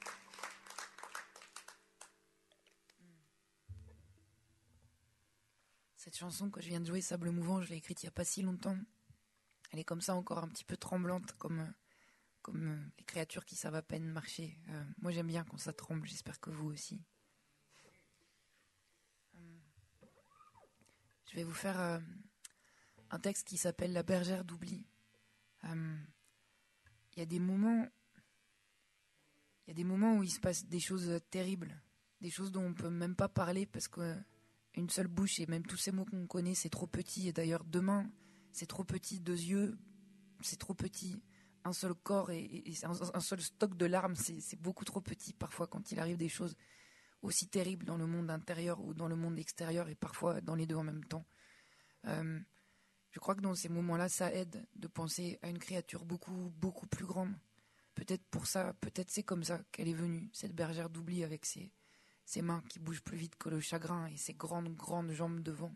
Speaker 6: Cette chanson que je viens de jouer, Sable Mouvant, je l'ai écrite il n'y a pas si longtemps. Elle est comme ça, encore un petit peu tremblante, comme, comme les créatures qui savent à peine marcher. Euh, moi, j'aime bien quand ça tremble, j'espère que vous aussi. Je vais vous faire euh, un texte qui s'appelle La bergère d'oubli. Il euh, y a des moments... Il y a des moments où il se passe des choses terribles, des choses dont on ne peut même pas parler parce qu'une seule bouche et même tous ces mots qu'on connaît, c'est trop petit. Et d'ailleurs, demain, c'est trop petit, deux yeux, c'est trop petit, un seul corps et, et, et un, un seul stock de larmes, c'est, c'est beaucoup trop petit parfois quand il arrive des choses aussi terribles dans le monde intérieur ou dans le monde extérieur et parfois dans les deux en même temps. Euh, je crois que dans ces moments-là, ça aide de penser à une créature beaucoup, beaucoup plus grande. Peut-être pour ça, peut-être c'est comme ça qu'elle est venue, cette bergère d'oubli avec ses, ses mains qui bougent plus vite que le chagrin et ses grandes, grandes jambes devant.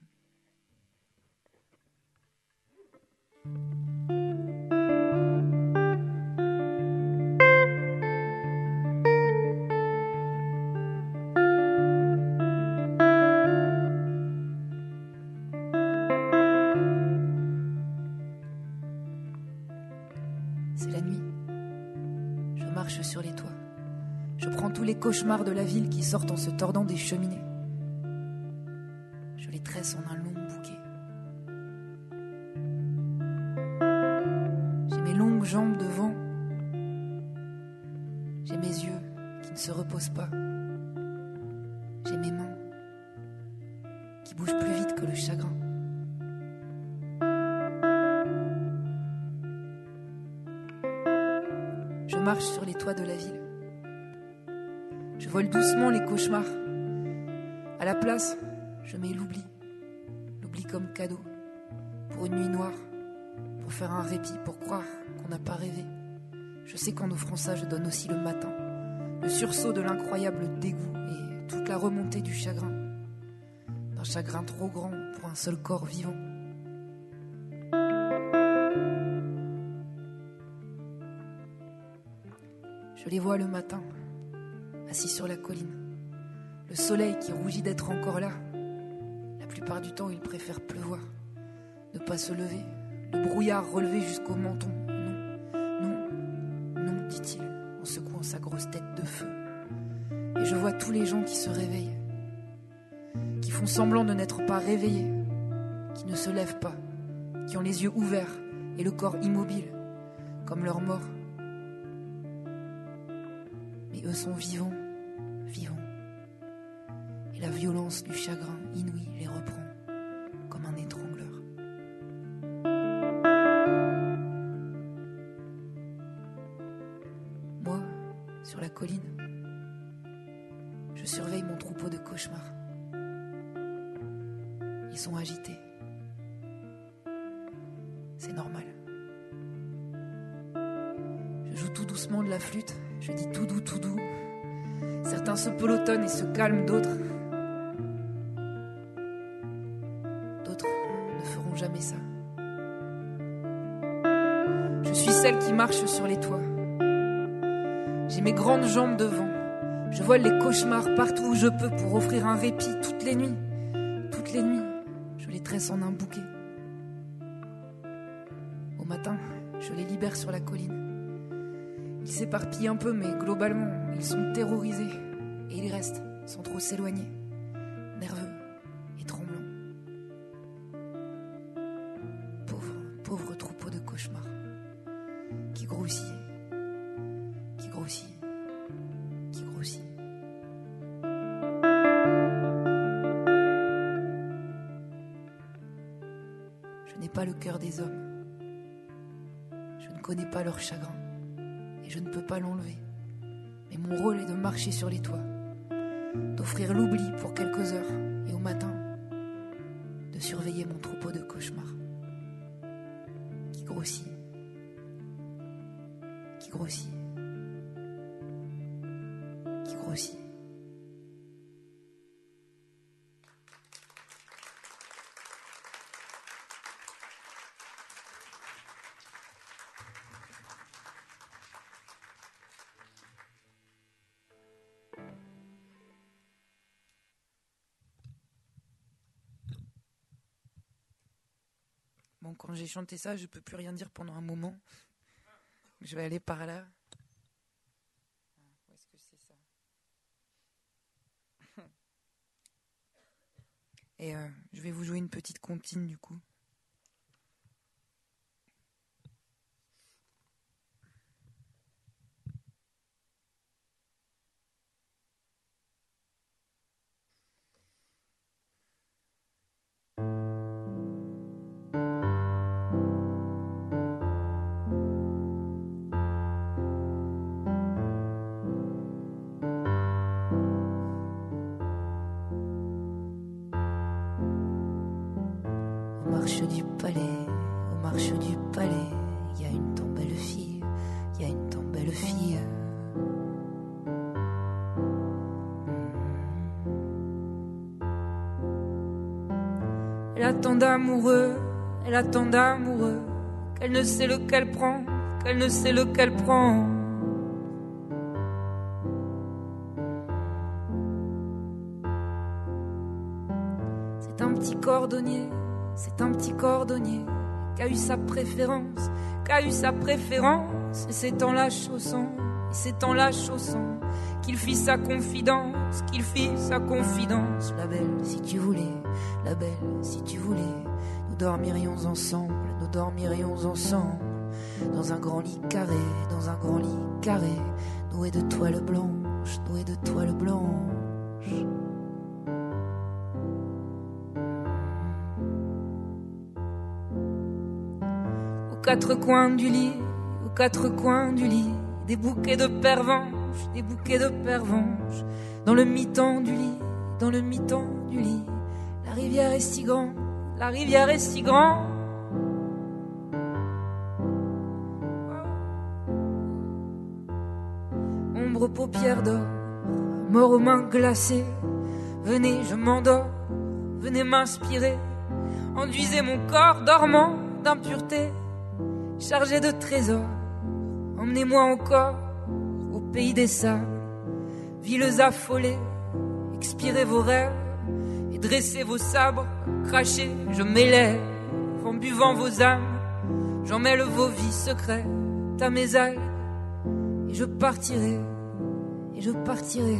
Speaker 6: C'est la nuit. Je marche sur les toits. Je prends tous les cauchemars de la ville qui sortent en se tordant des cheminées. Je les tresse en un long bouquet. J'ai mes longues jambes devant. J'ai mes yeux qui ne se reposent pas. J'ai mes mains qui bougent plus vite que le chagrin. Je marche sur les toits de la ville. Je vole doucement les cauchemars. À la place, je mets l'oubli. L'oubli comme cadeau. Pour une nuit noire. Pour faire un répit. Pour croire qu'on n'a pas rêvé. Je sais qu'en offrant ça, je donne aussi le matin. Le sursaut de l'incroyable dégoût. Et toute la remontée du chagrin. D'un chagrin trop grand pour un seul corps vivant. Je les vois le matin, assis sur la colline. Le soleil qui rougit d'être encore là. La plupart du temps, ils préfèrent pleuvoir. Ne pas se lever, le brouillard relevé jusqu'au menton. Non, non, non, dit-il, en secouant sa grosse tête de feu. Et je vois tous les gens qui se réveillent, qui font semblant de n'être pas réveillés, qui ne se lèvent pas, qui ont les yeux ouverts et le corps immobile, comme leurs morts. Mais eux sont vivants, vivants. Et la violence du chagrin inouï les reprend comme un étrangleur. Moi, sur la colline, je surveille mon troupeau de cauchemars. Ils sont agités. C'est normal. Je joue tout doucement de la flûte, je dis tout doux, tout doux. Certains se pelotonnent et se calment, d'autres... D'autres ne feront jamais ça. Je suis celle qui marche sur les toits. J'ai mes grandes jambes devant. Je vole les cauchemars partout où je peux pour offrir un répit toutes les nuits. Toutes les nuits, je les tresse en un bouquet. Au matin, je les libère sur la colline. Ils s'éparpillent un peu, mais globalement, ils sont terrorisés. Et ils restent, sans trop s'éloigner, nerveux et tremblants. Pauvre, pauvre troupeau de cauchemars, qui grossit, qui grossit, qui grossit. Je n'ai pas le cœur des hommes. Je ne connais pas leur chagrin. Et je ne peux pas l'enlever. Mais mon rôle est de marcher sur les toits, d'offrir l'oubli pour quelques heures, et au matin, de surveiller mon troupeau de cauchemars, qui grossit, qui grossit, qui grossit. Bon, quand j'ai chanté ça, je peux plus rien dire pendant un moment. Je vais aller par là. Où est-ce que c'est ça? Et euh, je vais vous jouer une petite comptine du coup. Aux marches du palais, aux marches du palais, il y a une tant belle fille, il y a une tant belle fille. Elle a tant d'amoureux, elle a tant d'amoureux, qu'elle ne sait lequel prend, qu'elle ne sait lequel prend. C'est un petit cordonnier, c'est un petit cordonnier qui a eu sa préférence, qui a eu sa préférence. Et c'est en la chaussant, et c'est en la chaussant qu'il fit sa confidence, qu'il fit sa confidence. La belle, si tu voulais, la belle, si tu voulais, nous dormirions ensemble, nous dormirions ensemble, dans un grand lit carré, dans un grand lit carré, noué de toile blanche, noué de toile blanche. Aux quatre coins du lit, aux quatre coins du lit, des bouquets de pervenches, des bouquets de pervenches, dans le mi-temps du lit, dans le mi-temps du lit. La rivière est si grande, la rivière est si grande. Ombre aux paupières d'or, mort aux mains glacées. Venez, je m'endors, venez m'inspirer. Enduisez mon corps dormant d'impureté, chargé de trésors. Emmenez-moi encore au pays des sables, villes affolées, expirez vos rêves et dressez vos sabres, crachez, je m'élève en buvant vos âmes, J'en mêle vos vies secrètes à mes algues. Et je partirai, et je partirai.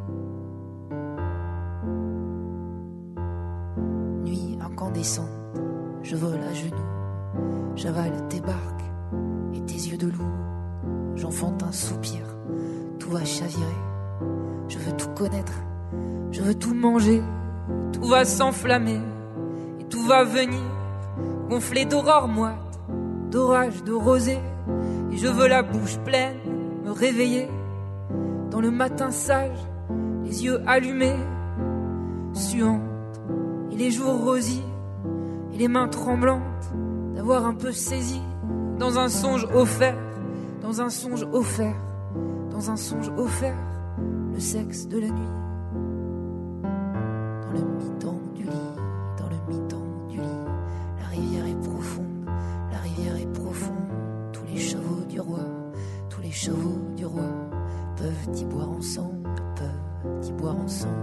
Speaker 6: Nuit incandescente, je vole à genoux. J'avale tes barques et tes yeux de loup. J'enfante un soupir, tout va chavirer. Je veux tout connaître, je veux tout manger. Tout va s'enflammer et tout va venir, gonflé d'aurore moite, d'orage, de rosée. Et je veux la bouche pleine, me réveiller dans le matin sage, les yeux allumés, suante, et les jours rosés, et les mains tremblantes d'avoir un peu saisi dans un songe offert, dans un songe offert, dans un songe offert, le sexe de la nuit. Dans le mi-temps du lit, dans le mi-temps du lit, la rivière est profonde, la rivière est profonde. Tous les chevaux du roi, tous les chevaux du roi peuvent y boire ensemble, peuvent y boire ensemble.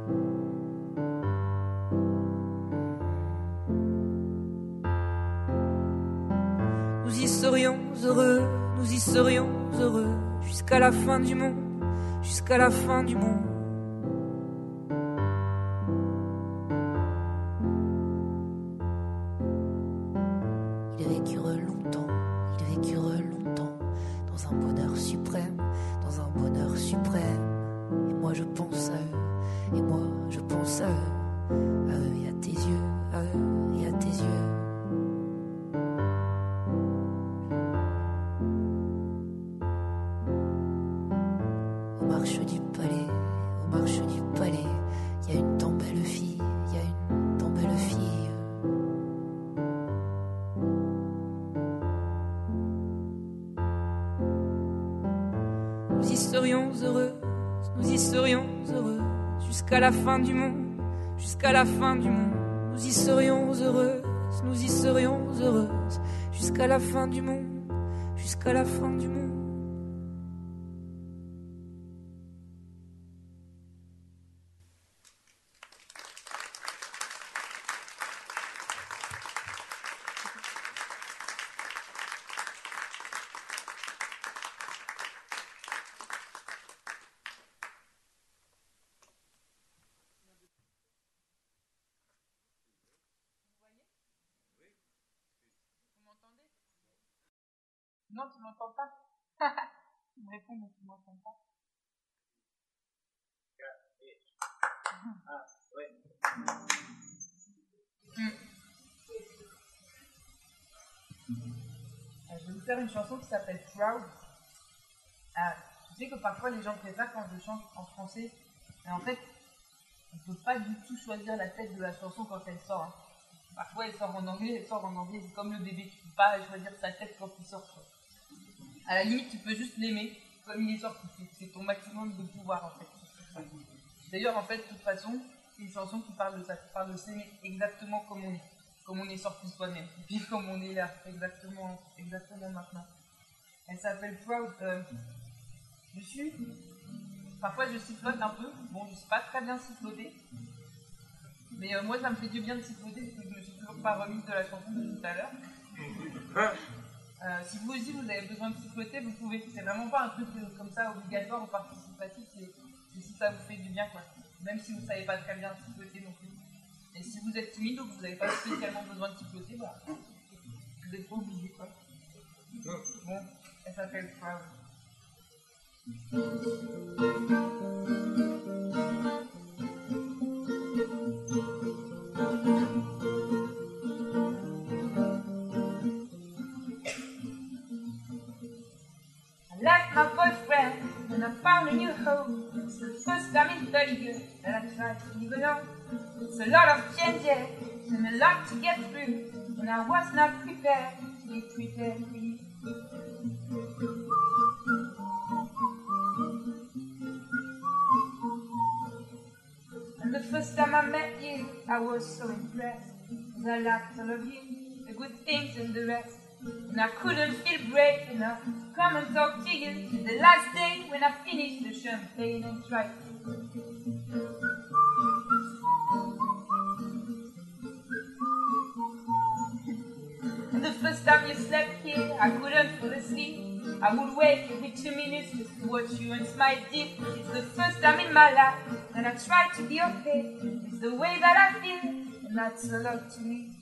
Speaker 6: Nous y serions heureux, nous y serions heureux, jusqu'à la fin du monde, jusqu'à la fin du monde. Ils vécurent longtemps, ils vécurent longtemps, dans un bonheur suprême, dans un bonheur suprême. Et moi je pense à eux, et moi je pense à eux, à eux et à tes yeux, à eux et à tes yeux. Aux marches du palais, aux marches du palais, il y a une tant belle fille, il y a une tant belle fille. Nous y serions heureux, nous y serions heureux, jusqu'à la fin du monde, jusqu'à la fin du monde. Nous y serions heureux, nous y serions heureuses, jusqu'à la fin du monde, jusqu'à la fin du monde.
Speaker 7: Non, tu m'entends pas. Tu me réponds, mais tu m'entends pas. Ah, ouais. Mm. Je vais vous faire une chanson qui s'appelle Proud. Ah, je sais que parfois les gens font ça quand je chante en français. Mais en fait, on ne peut pas du tout choisir la tête de la chanson quand elle sort. Hein. Parfois elle sort en anglais, elle sort en anglais. C'est comme le bébé, tu ne peux pas choisir sa tête quand il sort. Quoi. À la limite, tu peux juste l'aimer comme il est sorti. C'est ton maximum de pouvoir en fait. D'ailleurs, en fait, de toute façon, c'est une chanson qui parle de ça, qui parle de s'aimer exactement comme on est, comme on est sorti soi-même, et puis comme on est là, exactement, exactement maintenant. Elle s'appelle Proud. Euh, je suis. Parfois, je sifflote un peu. Bon, je ne sais pas très bien siffloter. Mais euh, moi, ça me fait du bien de siffloter parce que je ne me suis toujours pas remise de la chanson de tout à l'heure. Euh, si vous aussi vous avez besoin de siffloter, vous pouvez. C'est vraiment pas un truc euh, comme ça obligatoire ou participatif, c'est, c'est si ça vous fait du bien, quoi. Même si vous ne savez pas très bien siffloter non plus. Et si vous êtes timide ou que vous n'avez pas spécialement besoin de siffloter, bah, vous n'êtes pas obligé, quoi. Bon, elle s'appelle Proud. I like my boyfriend and I found a new home. It's the first time in thirty years that I tried to leave alone. It's a lot of changes and a lot to get through, and I was not prepared to be prepared for you. And the first time I met you, I was so impressed, 'cause I liked all of you, the good things and the rest. And I couldn't feel brave enough to come and talk to you till the last day when I finished the champagne and tried. And the first time you slept here, I couldn't fall asleep. I would wake every two minutes just to watch you and smile deep. It's the first time in my life that I try to be okay. It's the way that I feel, and that's a lot to me.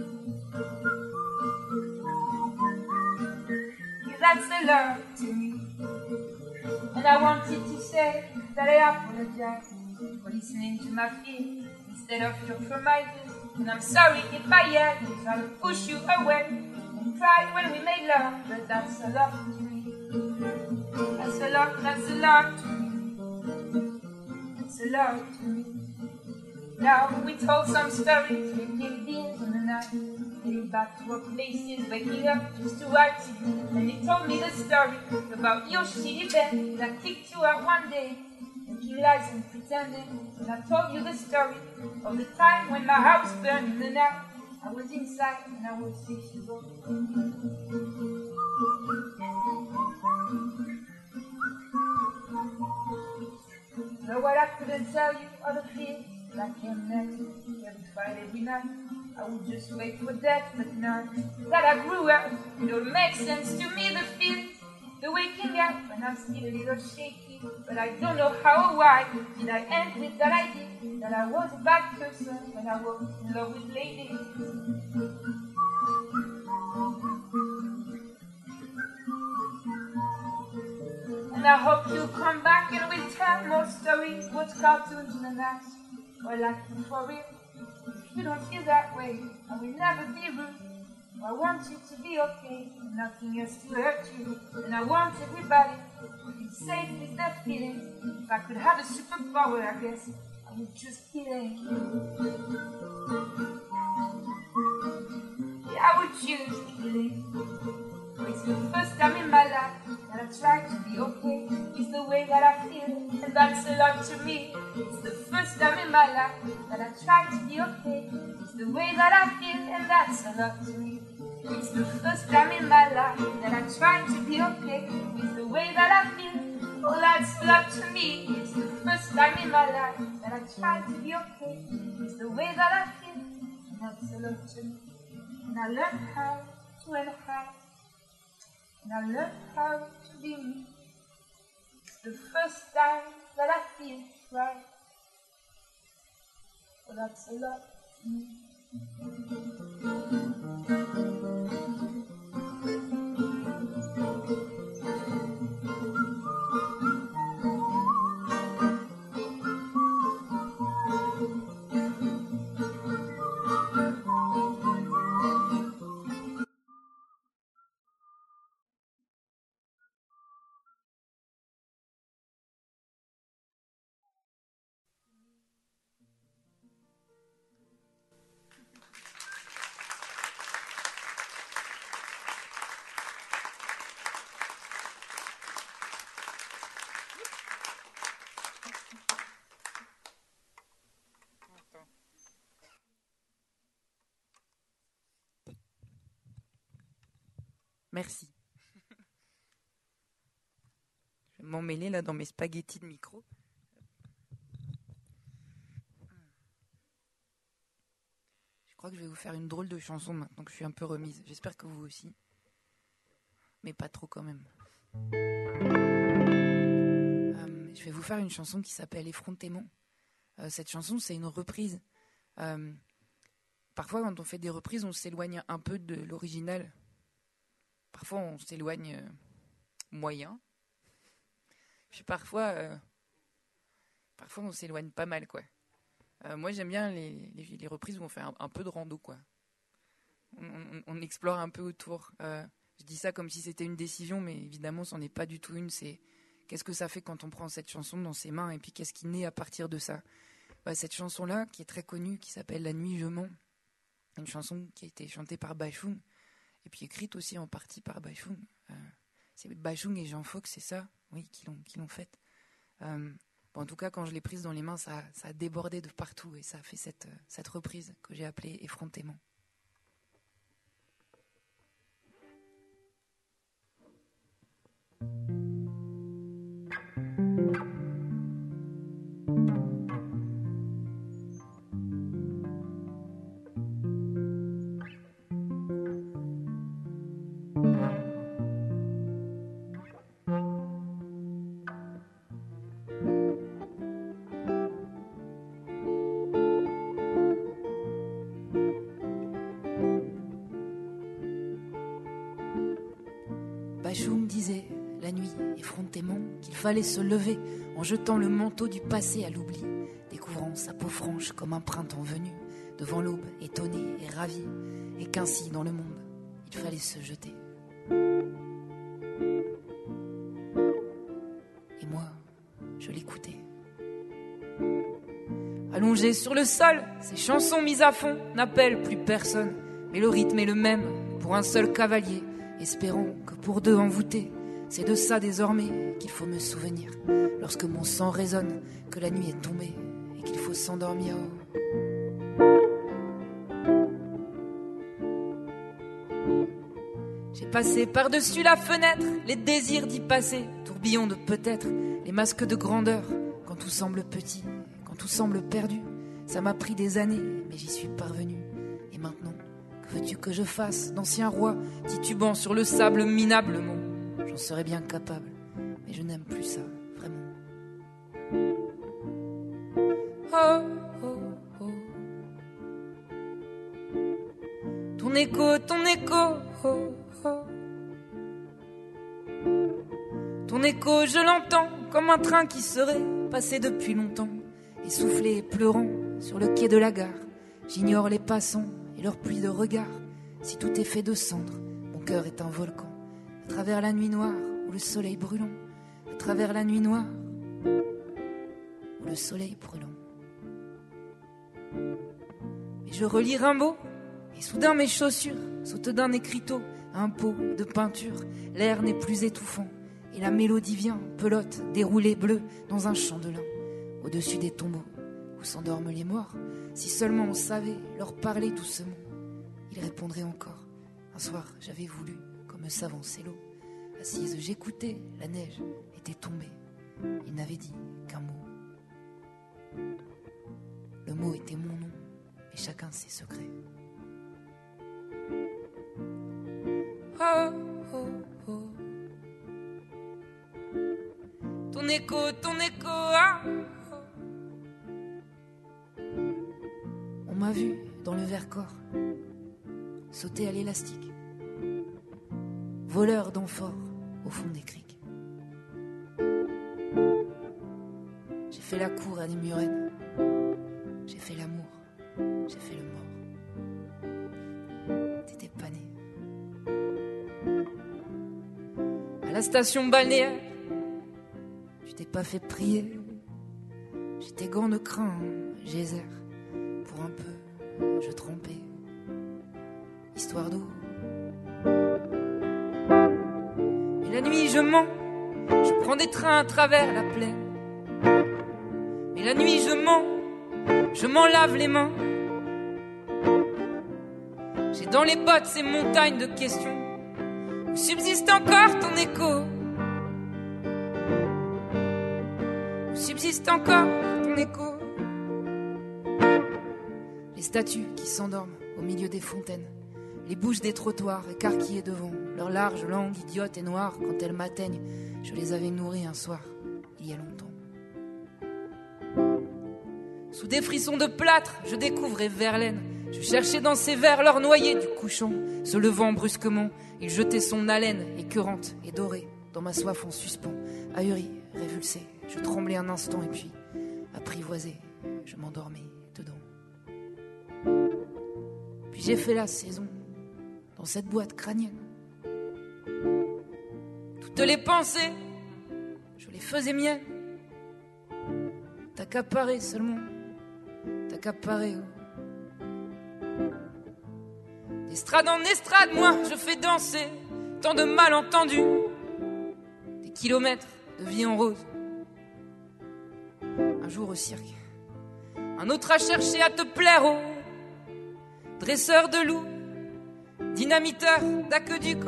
Speaker 7: Yeah, that's a lot to me. And I wanted to say that I apologize for listening to my fears instead of your promises. And I'm sorry if I yelled and tried to push you away and cried when we made love, but that's a lot to me. That's a lot, that's a lot to me. That's a lot to me. Now we told some stories, making beans in the night, getting back to our places, waking up just to write to you. And you told me the story about your shitty bed that kicked you out one day, making lies and pretending. And I told you the story of the time when my house burned in the night. I was inside and I was six years old. Know what I couldn't tell you are the fears that came next. Every Friday, every night, I would just wait for death. But now that I grew up, it all makes sense to me. The feeling, the waking up, and I'm still a little shaky. But I don't know how or why did I end with that idea that I was a bad person when I was in love with ladies. And I hope you'll come back and we'll tell more stories, watch cartoons in the night, or like you for real. If you don't feel that way, I will never be rude. I want you to be okay, and nothing else to hurt you. And I want everybody to be safe with their feelings. If I could have a superpower, I guess I would just kill it. Yeah, I would choose killing. It's the first time in my life that I try to be okay. It's the way that I feel, and that's a lot to me. It's the first time in my life that I try to be okay. It's the way that I feel, and that's a lot to me. It's the first time in my life that I try to be okay. It's the way that I feel, oh that's a lot to me. It's the first time in my life that I try to be okay. It's the way that I feel, and that's a lot to me. And I learned how to enhance. And I learned how to be me. It's the first time that I feel right. Well, that's a lot to me.
Speaker 4: Merci. Je vais m'emmêler là dans mes spaghettis de micro. Je crois que je vais vous faire une drôle de chanson maintenant que je suis un peu remise. J'espère que vous aussi. Mais pas trop quand même. Euh, je vais vous faire une chanson qui s'appelle Effrontément. Euh, cette chanson, c'est une reprise. Euh, parfois, quand on fait des reprises, on s'éloigne un peu de l'original. Parfois, on s'éloigne euh, moyen. Puis parfois, euh, parfois, on s'éloigne pas mal, quoi. Euh, moi, j'aime bien les, les, les reprises où on fait un, un peu de rando, quoi. On, on, on explore un peu autour. Euh, je dis ça comme si c'était une décision, mais évidemment, c'en est pas du tout une. C'est qu'est-ce que ça fait quand on prend cette chanson dans ses mains et puis qu'est-ce qui naît à partir de ça. Bah, cette chanson-là, qui est très connue, qui s'appelle La Nuit je mens, une chanson qui a été chantée par Bachung, et puis écrite aussi en partie par Bachung. Euh, c'est Bachung et Jean Fox, c'est ça, oui, qui l'ont, qui l'ont faite. Euh, bon, en tout cas, quand je l'ai prise dans les mains, ça, ça a débordé de partout et ça a fait cette, cette reprise que j'ai appelée Effrontément.
Speaker 6: Bachou me disait, la nuit, effrontément, qu'il fallait se lever en jetant le manteau du passé à l'oubli, découvrant sa peau franche comme un printemps venu, devant l'aube, étonné et ravi, et qu'ainsi, dans le monde, il fallait se jeter. Et moi, je l'écoutais. Allongé sur le sol, ces chansons mises à fond n'appellent plus personne, mais le rythme est le même pour un seul cavalier, espérant que pour deux envoûtés, c'est de ça désormais qu'il faut me souvenir, lorsque mon sang résonne, que la nuit est tombée et qu'il faut s'endormir. J'ai passé par-dessus la fenêtre, les désirs d'y passer, tourbillon de peut-être, les masques de grandeur, quand tout semble petit, quand tout semble perdu. Ça m'a pris des années, mais j'y suis parvenu. Et maintenant, que veux-tu que je fasse, d'ancien roi, titubant sur le sable minablement? J'en serais bien capable, mais je n'aime plus ça, vraiment. Oh, oh, oh. Ton écho, ton écho, oh, oh. Ton écho, je l'entends comme un train qui serait passé depuis longtemps, essoufflé et pleurant sur le quai de la gare. J'ignore les passants et leur pluie de regards. Si tout est fait de cendres, mon cœur est un volcan. À travers la nuit noire où le soleil brûlant, à travers la nuit noire où le soleil brûlant. Mais je relis Rimbaud et soudain mes chaussures sautent d'un écriteau à un pot de peinture. L'air n'est plus étouffant et la mélodie vient, pelote, déroulée bleue dans un champ de lin. Au-dessus des tombeaux où s'endorment les morts, si seulement on savait leur parler doucement, ils répondraient encore. Un soir j'avais voulu, comme s'avançait l'eau, assise j'écoutais, la neige était tombée, il n'avait dit qu'un mot. Le mot était mon nom, mais chacun ses secrets. Oh, oh, oh. Ton écho, ton écho, ah, oh. On m'a vu dans le Vercors sauter à l'élastique, voleur d'amphores au fond des criques. J'ai fait la cour à des murennes, j'ai fait l'amour, j'ai fait le mort. T'étais pas né. À la station balnéaire, tu t'es pas fait prier. J'étais gants de crin, geyser, pour un peu, je trempais. Histoire d'eau. Et la nuit je mens, je prends des trains à travers la plaine. Mais la nuit je mens, je m'en lave les mains. J'ai dans les bottes ces montagnes de questions où subsiste encore ton écho, où subsiste encore ton écho. Les statues qui s'endorment au milieu des fontaines, les bouches des trottoirs écarquillées devant, leurs larges langues idiotes et noires, quand elles m'atteignent, je les avais nourries un soir, il y a longtemps. Sous des frissons de plâtre, je découvrais Verlaine. Je cherchais dans ses vers l'or noyé du couchant. Se levant brusquement, il jetait son haleine, écœurante et dorée, dans ma soif en suspens. Ahuri, révulsé, je tremblais un instant et puis, apprivoisé, je m'endormais dedans. Puis j'ai fait la saison dans cette boîte crânienne. Toutes les pensées, je les faisais miennes. T'accaparer seulement, t'accaparer. Oh. D'estrade en estrade, moi je fais danser tant de malentendus, des kilomètres de vie en rose. Un jour au cirque, un autre a cherché à te plaire, oh. Dresseur de loups, dynamiteur d'aqueduc.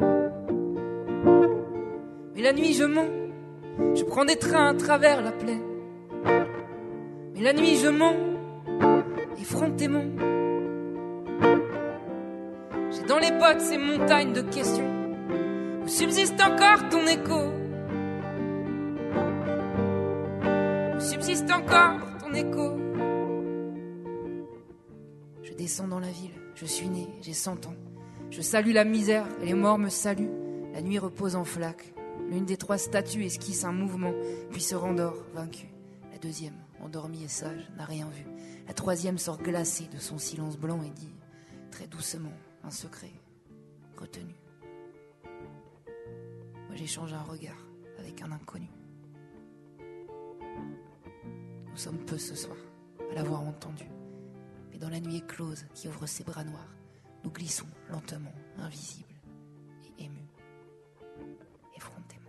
Speaker 6: Mais la nuit je mens, je prends des trains à travers la plaine. Mais la nuit je mens, effrontément. J'ai dans les bottes ces montagnes de questions où subsiste encore ton écho, où subsiste encore ton écho. Je descends dans la ville, je suis né, j'ai cent ans. Je salue la misère et les morts me saluent. La nuit repose en flaque. L'une des trois statues esquisse un mouvement, puis se rendort, vaincue. La deuxième, endormie et sage, n'a rien vu. La troisième sort glacée de son silence blanc et dit, très doucement, un secret, retenu. Moi j'échange un regard avec un inconnu. Nous sommes peu ce soir à l'avoir entendu. Mais dans la nuit éclose qui ouvre ses bras noirs, nous glissons lentement, invisibles et émus, effrontément.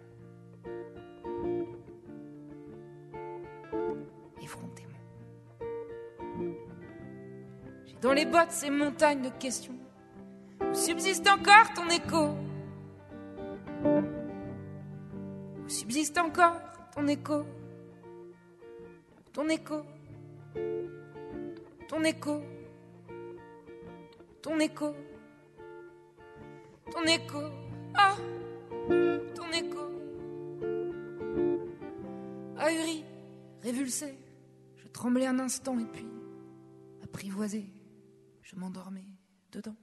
Speaker 6: Effrontément. J'ai dans les bottes ces montagnes de questions. Où subsiste encore ton écho? Où subsiste encore ton écho? Ton écho, ton écho, ton écho, ton écho, ah, ton écho. Ahuri, révulsé, je tremblais un instant et puis, apprivoisé, je m'endormais dedans.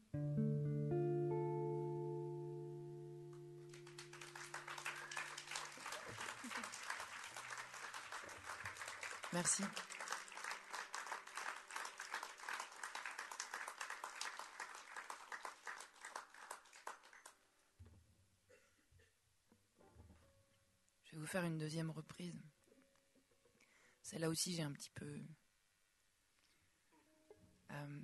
Speaker 6: Merci. Je vais vous faire une deuxième reprise. Celle-là aussi, j'ai un petit peu... Euh...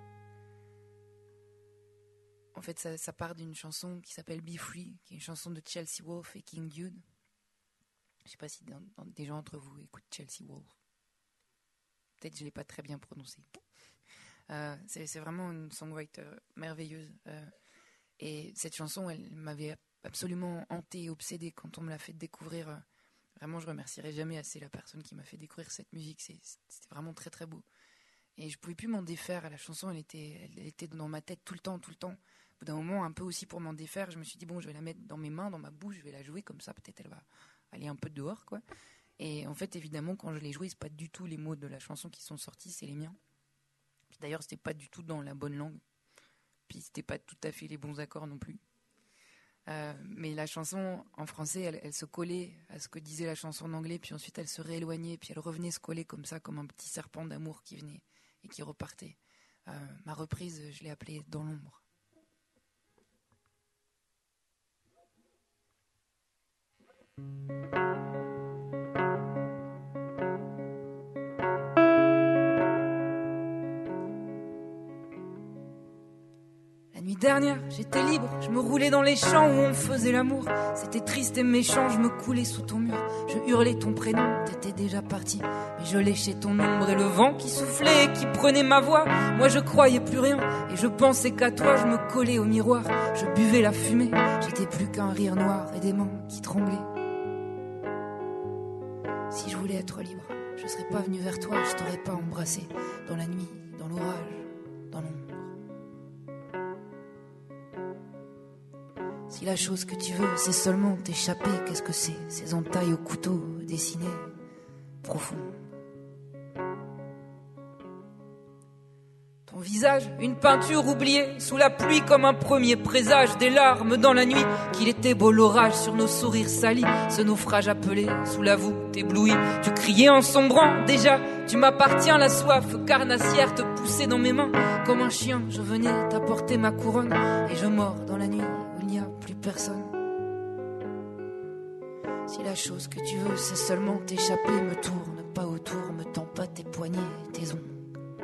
Speaker 6: En fait, ça, ça part d'une chanson qui s'appelle Be Free, qui est une chanson de Chelsea Wolfe et King Jude. Je ne sais pas si dans, dans, des gens entre vous écoutent Chelsea Wolfe. Peut-être que je ne l'ai pas très bien prononcé. Euh, c'est, c'est vraiment une songwriter merveilleuse. Euh, et cette chanson, elle m'avait absolument hantée et obsédée quand on me l'a fait découvrir. Euh, vraiment, je ne remercierai jamais assez la personne qui m'a fait découvrir cette musique. C'est, c'était vraiment très, très beau. Et je ne pouvais plus m'en défaire. La chanson, elle était, elle était dans ma tête tout le temps, tout le temps. Au bout d'un moment, un peu aussi pour m'en défaire, je me suis dit, bon, je vais la mettre dans mes mains, dans ma bouche, je vais la jouer comme ça. Peut-être elle va aller un peu dehors, quoi. Et en fait, évidemment, quand je l'ai joué, c'est pas du tout les mots de la chanson qui sont sortis, c'est les miens. Puis d'ailleurs, c'était pas du tout dans la bonne langue. Puis c'était pas tout à fait les bons accords non plus. Euh, mais la chanson en français, elle, elle se collait à ce que disait la chanson en anglais, puis ensuite elle se rééloignait, puis elle revenait se coller comme ça, comme un petit serpent d'amour qui venait et qui repartait. Euh, ma reprise, je l'ai appelée Dans l'ombre. La nuit dernière, j'étais libre, je me roulais dans les champs où on faisait l'amour. C'était triste et méchant, je me coulais sous ton mur. Je hurlais ton prénom, t'étais déjà parti. Mais je léchais ton ombre et le vent qui soufflait et qui prenait ma voix. Moi je croyais plus rien et je pensais qu'à toi. Je me collais au miroir, je buvais la fumée. J'étais plus qu'un rire noir et des mains qui tremblaient. Si je voulais être libre, je serais pas venu vers toi, je t'aurais pas embrassé. Dans la nuit, dans l'orage, dans l'ombre. Si la chose que tu veux, c'est seulement t'échapper, qu'est-ce que c'est? Ces entailles au couteau dessinées, profondes. Ton visage, une peinture oubliée, sous la pluie comme un premier présage, des larmes dans la nuit, qu'il était beau l'orage sur nos sourires salis, ce naufrage appelé sous la voûte éblouie. Tu criais en sombrant, déjà, tu m'appartiens, la soif carnassière te poussait dans mes mains. Comme un chien, je venais t'apporter ma couronne, et je mords dans la nuit où il n'y a plus personne. Si la chose que tu veux, c'est seulement t'échapper, me tourne pas autour, me tends pas tes poignets, tes ongles.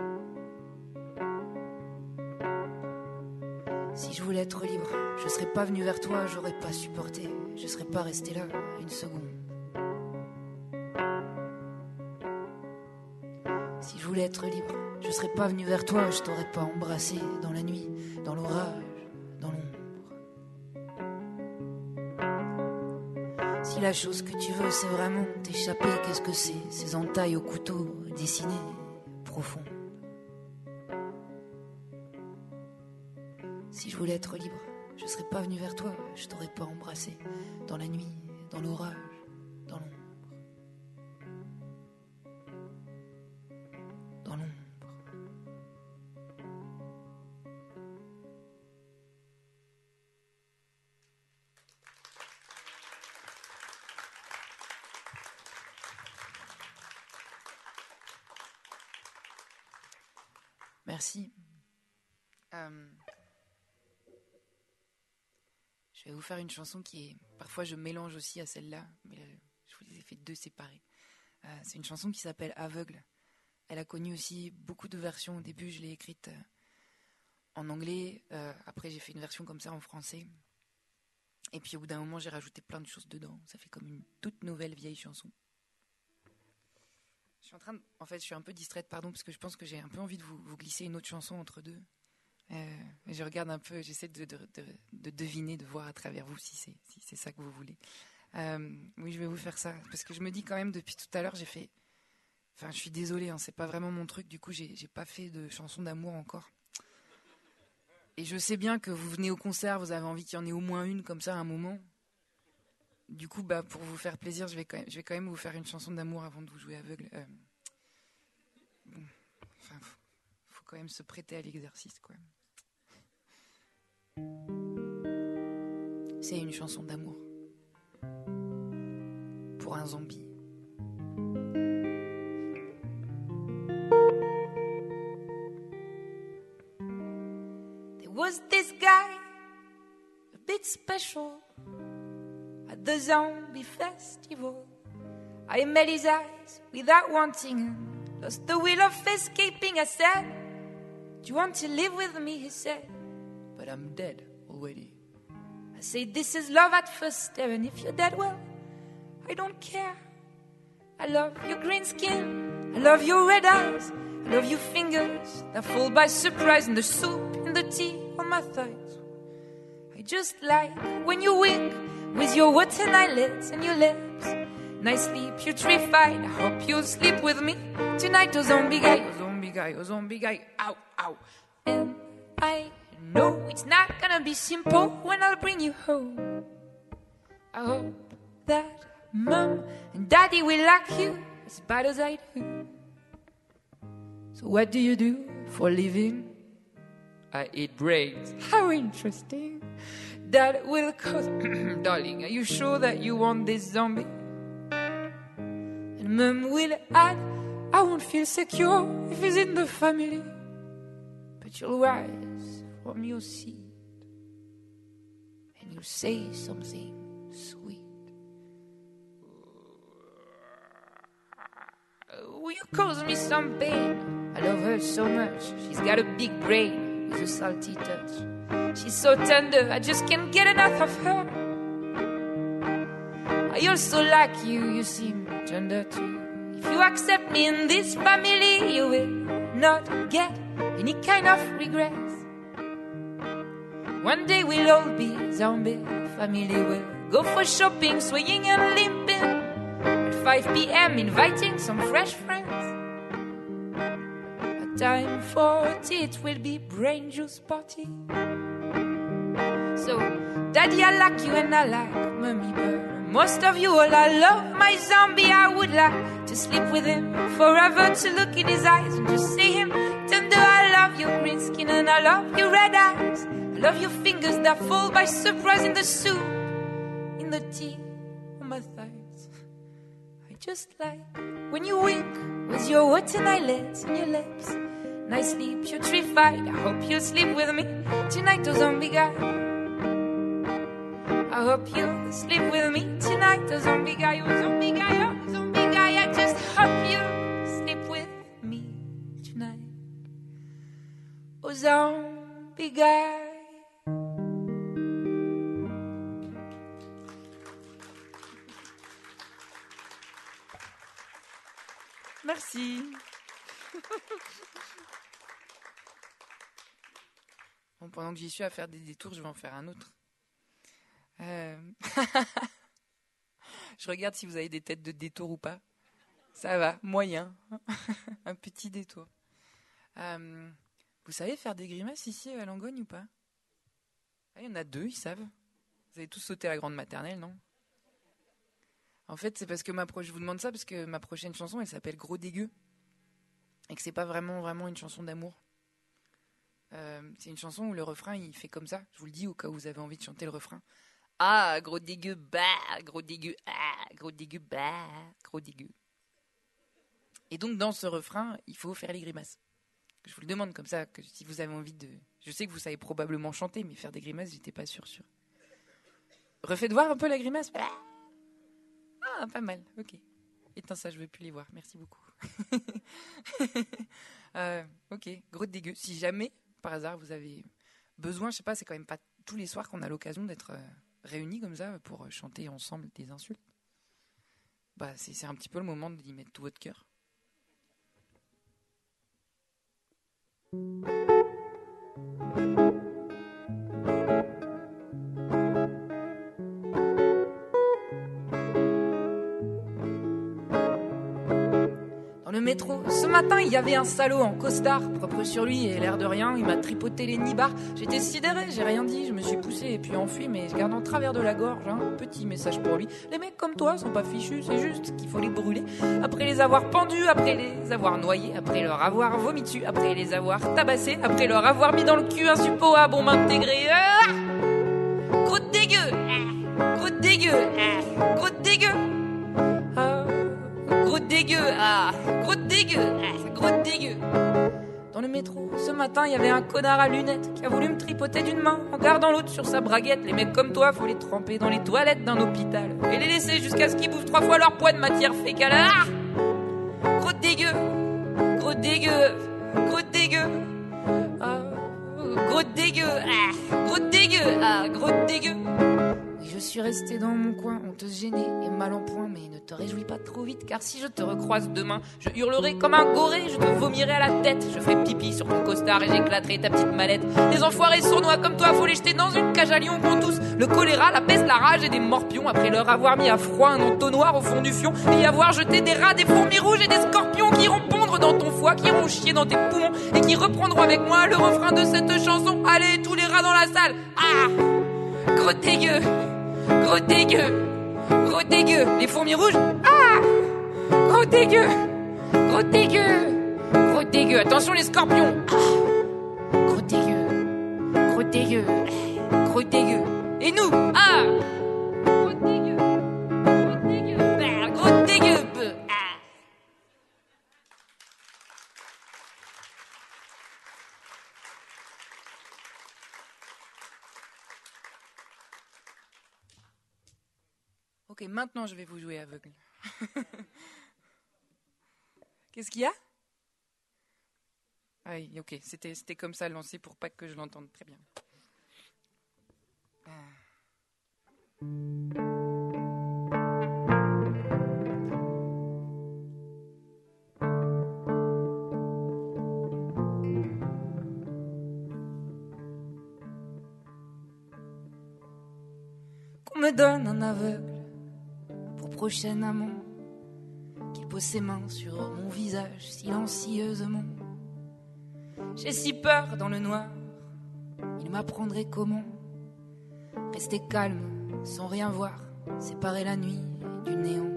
Speaker 6: Si je voulais être libre, je serais pas venu vers toi, j'aurais pas supporté, je serais pas resté là une seconde. Si je voulais être libre, je serais pas venu vers toi, je t'aurais pas embrassé dans la nuit, dans l'orage, dans l'ombre. Si la chose que tu veux, c'est vraiment t'échapper, qu'est-ce que c'est? Ces entailles au couteau dessinées, profondes. Si je voulais être libre, je serais pas venu vers toi, je t'aurais pas embrassé dans la nuit, dans l'orage, dans l'ombre. Dans l'ombre.
Speaker 4: Merci. Euh, je vais vous faire une chanson qui est... Parfois, je mélange aussi à celle-là, mais là, je vous les ai fait deux séparées. Euh, c'est une chanson qui s'appelle « Aveugle ». Elle a connu aussi beaucoup de versions. Au début, je l'ai écrite euh, en anglais. Euh, après, j'ai fait une version comme ça en français. Et puis, au bout d'un moment, j'ai rajouté plein de choses dedans. Ça fait comme une toute nouvelle vieille chanson. Je suis en train de... En fait, je suis un peu distraite, pardon, parce que je pense que j'ai un peu envie de vous, vous glisser une autre chanson entre deux. Euh, je regarde un peu, j'essaie de, de, de, de deviner, de voir à travers vous si c'est, si c'est ça que vous voulez. Euh, oui, je vais vous faire ça, parce que je me dis quand même, depuis tout à l'heure, j'ai fait... Enfin, je suis désolée, hein, c'est pas vraiment mon truc, du coup, j'ai, j'ai pas fait de chanson d'amour encore. Et je sais bien que vous venez au concert, vous avez envie qu'il y en ait au moins une comme ça à un moment. Du coup, bah, pour vous faire plaisir, je vais quand même, je vais quand même vous faire une chanson d'amour avant de vous jouer aveugle. Euh, bon, enfin, faut, faut quand même se prêter à l'exercice, quoi. C'est une chanson d'amour pour un zombie. There was this guy, a bit special, at the zombie festival. I met his eyes without wanting and lost the will of escaping. I said, do you want to live with me? He said, but I'm dead already. I say, this is love at first stare, and if you're dead, well, I don't care. I love your green skin, I love your red eyes, I love your fingers that fall by surprise, and the soup and the tea on my thighs. I just like when you wink with your wooden eyelids and your lips, nicely putrefied. I hope you'll sleep with me tonight, oh zombie guy, oh zombie guy, oh zombie guy, ow, ow. And I know it's not gonna be simple when I'll bring you home. I hope that Mom and Daddy will like you as bad as I do. So what do you do for a living? I eat brains. How interesting. That will cause... Darling, are you sure that you want this zombie? And Mom will add, I won't feel secure if he's in the family. But you'll rise from your seat and you'll say something sweet. Will you cause me some pain? I love her so much. She's got a big brain with a salty touch. She's so tender, I just can't get enough of her. I also like you, you seem tender too. If you accept me in this family, you will not get any kind of regrets. One day we'll all be zombie family. We'll go for shopping, swinging and limping. At five p.m. inviting some fresh friends. A time for tea, it will be brain juice party. So, Daddy, I like you and I like Mommy, but most of you all, I love my zombie. I would like to sleep with him forever, to look in his eyes and just see him tender. I love your green skin and I love your red eyes. I love your fingers that fall by surprise in the soup, in the tea on my thighs. I just like when you wink with your wooden eyelids and your lips, nicely putrefied. I hope you'll sleep with me tonight, oh zombie guy. I hope you'll sleep with me tonight, oh zombie guy, oh zombie guy, oh zombie guy. I just hope you'll sleep with me tonight, oh zombie guy. Merci. Bon, pendant que j'y suis à faire des détours, je vais en faire un autre. Euh... je regarde si vous avez des têtes de détour ou pas. Ça va, moyen. Un petit détour. Euh... Vous savez faire des grimaces ici à Langogne ou pas? Ah, il y en a deux, ils savent. Vous avez tous sauté à la grande maternelle, non? En fait, c'est parce que ma pro... je vous demande ça parce que ma prochaine chanson, elle s'appelle Gros Dégueu. Et que c'est pas vraiment, vraiment une chanson d'amour. Euh, c'est une chanson où le refrain, il fait comme ça. Je vous le dis au cas où vous avez envie de chanter le refrain. Ah, gros dégueu, bah, gros dégueu, ah, gros dégueu, bah, gros dégueu. Et donc, dans ce refrain, il faut faire les grimaces. Je vous le demande comme ça, que si vous avez envie de... Je sais que vous savez probablement chanter, mais faire des grimaces, j'étais pas sûre. Sûr. Refaites voir un peu la grimace. Ah, pas mal, ok. Éteins ça, je veux plus les voir, merci beaucoup. euh, ok, gros dégueu. Si jamais, par hasard, vous avez besoin, je sais pas, c'est quand même pas tous les soirs qu'on a l'occasion d'être euh, réunis comme ça pour euh, chanter ensemble des insultes. Bah, c'est, c'est un petit peu le moment d'y mettre tout votre cœur. Dans le métro, ce matin, il y avait un salaud en costard, propre sur lui et l'air de rien, il m'a tripoté les nibards. J'étais sidéré, j'ai rien dit, je me suis poussé et puis enfui, mais je garde en travers de la gorge un petit message pour lui. Les mecs comme toi sont pas fichus, c'est juste qu'il faut les brûler. Après les avoir pendus, après les avoir noyés, après leur avoir vomi dessus, après les avoir tabassés, après leur avoir mis dans le cul un suppôt à bombe intégrée. Ah, gros dégueu, ah, gros dégueu, ah, gros dégueu. Ah, gros dégueu, ah, gros dégueu, ah, gros dégueu. Dans le métro, ce matin, il y avait un connard à lunettes qui a voulu me tripoter d'une main en gardant l'autre sur sa braguette. Les mecs comme toi, faut les tremper dans les toilettes d'un hôpital et les laisser jusqu'à ce qu'ils bouffent trois fois leur poids de matière fécale. Ah, gros dégueu, gros dégueu, gros dégueu. Ah, gros dégueu, ah, gros dégueu, ah, gros dégueu. Oui, je suis resté dans mon coin, honteuse, gênée et mal en point. Mais ne te réjouis pas trop vite, car si je te recroise demain, je hurlerai comme un goré, je te vomirai à la tête. Je ferai pipi sur ton costard et j'éclaterai ta petite mallette. Les enfoirés sournois comme toi, faut les jeter dans une cage à lions qu'on tous le choléra, la peste, la rage et des morpions. Après leur avoir mis à froid un entonnoir au fond du fion, et y avoir jeté des rats, des fourmis rouges et des scorpions qui iront pondre dans ton foie, qui iront chier dans tes poumons et qui reprendront avec moi le refrain de cette chanson. Allez, tous les rats dans la salle. Ah, gros dégueu, gros dégueu, gros dégueu. Les fourmis rouges. Ah, gros dégueu, gros dégueu, gros dégueu. Attention les scorpions. Ah, gros dégueu, gros dégueu, gros dégueu. Et nous, ah, gros dégueu, gros dégueu, ah, gros dégueu. Ah. Ok, maintenant je vais vous jouer aveugle. Qu'est-ce qu'il y a? Ah oui, ok, c'était, c'était comme ça lancé pour pas que je l'entende très bien. Ah. Qu'on me donne un aveugle pour prochain amant, qu'il pose ses mains sur mon visage silencieusement. J'ai si peur dans le noir, il m'apprendrait comment rester calme sans rien voir, séparer la nuit du néant.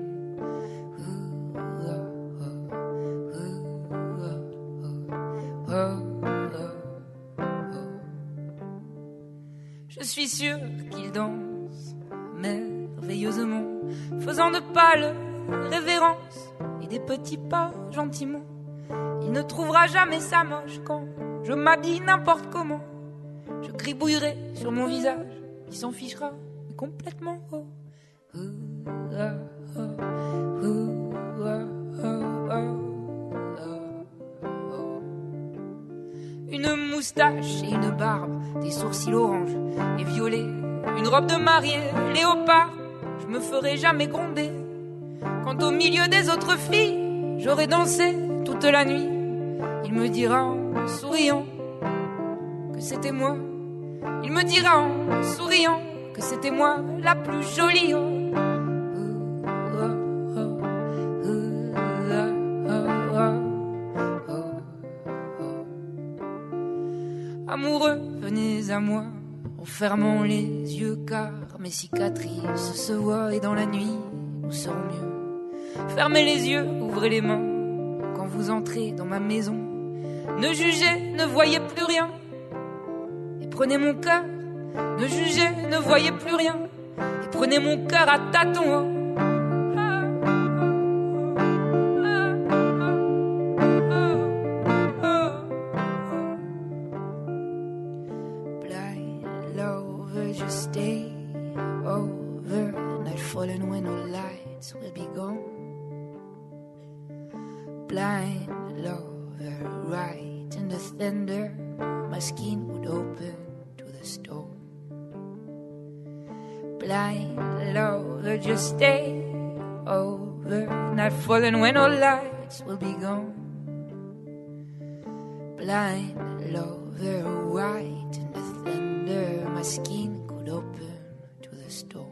Speaker 4: Je suis sûr qu'il danse merveilleusement, faisant de pâles révérences et des petits pas gentiment. Il ne trouvera jamais ça moche quand je m'habille n'importe comment. Je gribouillerai sur mon visage, il s'en fichera complètement. Oh. Oh, oh, oh, oh, oh, oh, oh. Une moustache et une barbe, des sourcils orange et violets, une robe de mariée léopard, je me ferai jamais gronder. Quand au milieu des autres filles, j'aurai dansé toute la nuit, il me dira en souriant que c'était moi. Il me dira en souriant que c'était moi la plus jolie. Oh. Amoureux, venez à moi en fermant les yeux, car mes cicatrices se voient et dans la nuit nous serons mieux. Fermez les yeux, ouvrez les mains quand vous entrez dans ma maison. Ne jugez, ne voyez plus rien et prenez mon cœur. Ne jugez, ne voyez plus rien et prenez mon cœur à tâtons. Oh.
Speaker 6: falling when all lights will be gone. Blind lover, right in the thunder, my skin would open to the storm. Blind lover, just stay over, not falling when all lights will be gone. Blind lover, right in the thunder, my skin could open to the storm.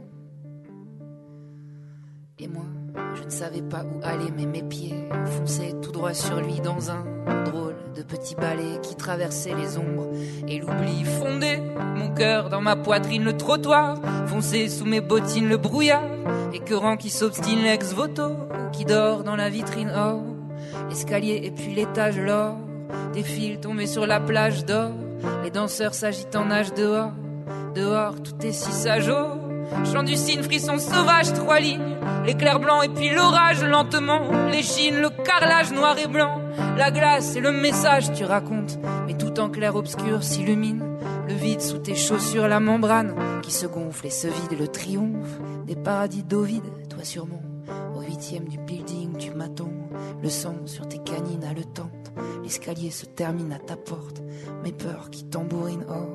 Speaker 6: Et moi, je ne savais pas où aller, mais mes pieds fonçaient tout droit sur lui dans un drôle de petit balai qui traversait les ombres et l'oubli fondait mon cœur dans ma poitrine, le trottoir fonçait sous mes bottines, le brouillard écœurant qui s'obstine, l'ex-voto qui dort dans la vitrine, oh, l'escalier et puis l'étage, l'or des fils tombés sur la plage d'or, les danseurs s'agitent en nage dehors, dehors tout est si sage, oh, chant du cygne, frisson sauvage, trois lignes, l'éclair blanc et puis l'orage lentement, l'échine, le carrelage noir et blanc, la glace et le message tu racontes, mais tout en clair obscur s'illumine, le vide sous tes chaussures, la membrane qui se gonfle et se vide, le triomphe des paradis d'Ovide, toi sûrement, au huitième du building tu m'attends, le sang sur tes canines haletante, l'escalier se termine à ta porte, mes peurs qui tambourinent, oh,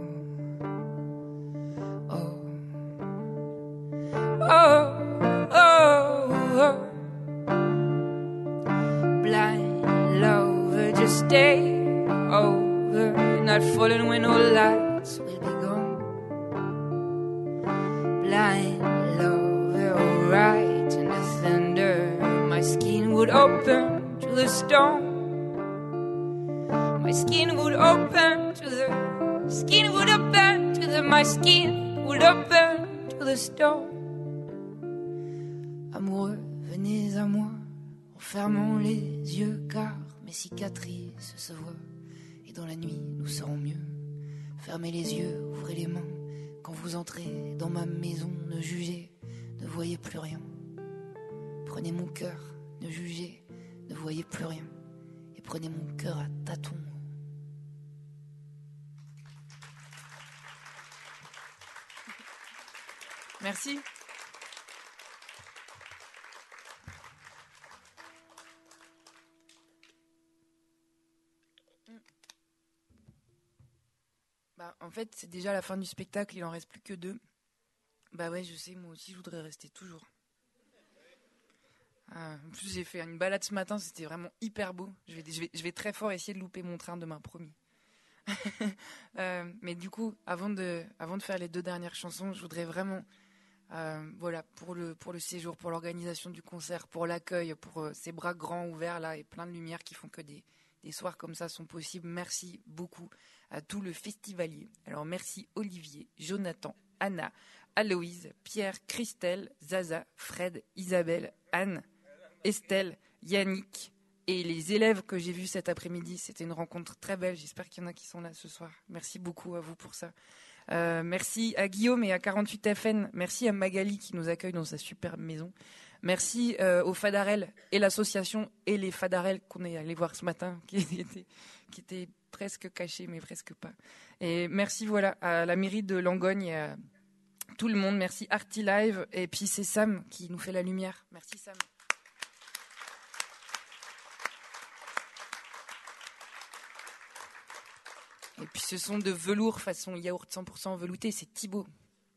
Speaker 6: oh. Oh, oh, oh. Blind lover, just stay over, not falling when all lights will be gone. Blind lover, alright in the thunder, my skin would open to the storm. My skin would open to the, skin would open to the, my skin would open to the storm. Amoureux, venez à moi en fermant les yeux car mes cicatrices se voient et dans la nuit nous serons mieux. Fermez les yeux, ouvrez les mains quand vous entrez dans ma maison, ne jugez, ne voyez plus rien. Prenez mon cœur, ne jugez, ne voyez plus rien et prenez mon cœur à tâtons. Merci. Bah, en fait, c'est déjà la fin du spectacle, il en reste plus que deux. Bah ouais, je sais, moi aussi, je voudrais rester toujours. Ah, en plus, j'ai fait une balade ce matin, c'était vraiment hyper beau. Je vais, je vais, je vais très fort essayer de louper mon train demain, promis. euh, mais du coup, avant de, avant de faire les deux dernières chansons, je voudrais vraiment, euh, voilà, pour le, pour le séjour, pour l'organisation du concert, pour l'accueil, pour euh, ces bras grands ouverts là et plein de lumière qui font que des, des soirs comme ça sont possibles. Merci beaucoup à tout le festivalier. Alors merci Olivier, Jonathan, Anna, Aloïse, Pierre, Christelle, Zaza, Fred, Isabelle, Anne, Estelle, Yannick et les élèves que j'ai vus cet après-midi. C'était une rencontre très belle. J'espère qu'il y en a qui sont là ce soir. Merci beaucoup à vous pour ça. Euh, merci à Guillaume et à quarante-huit F N. Merci à Magali qui nous accueille dans sa superbe maison. Merci euh, au Fadarel et l'association et les Fadarel qu'on est allé voir ce matin, qui étaient, qui étaient presque cachés, mais presque pas. Et merci voilà à la mairie de Langogne et à tout le monde. Merci Arty Live. Et puis c'est Sam qui nous fait la lumière. Merci Sam. Et puis ce son de velours façon yaourt cent pour cent velouté, c'est Thibaut.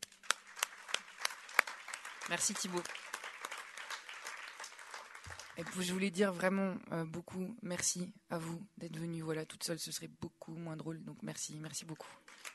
Speaker 6: Merci Thibaut. Et puis je voulais dire vraiment euh, beaucoup merci à vous d'être venus. Voilà, toute seule ce serait beaucoup moins drôle, donc merci, merci beaucoup.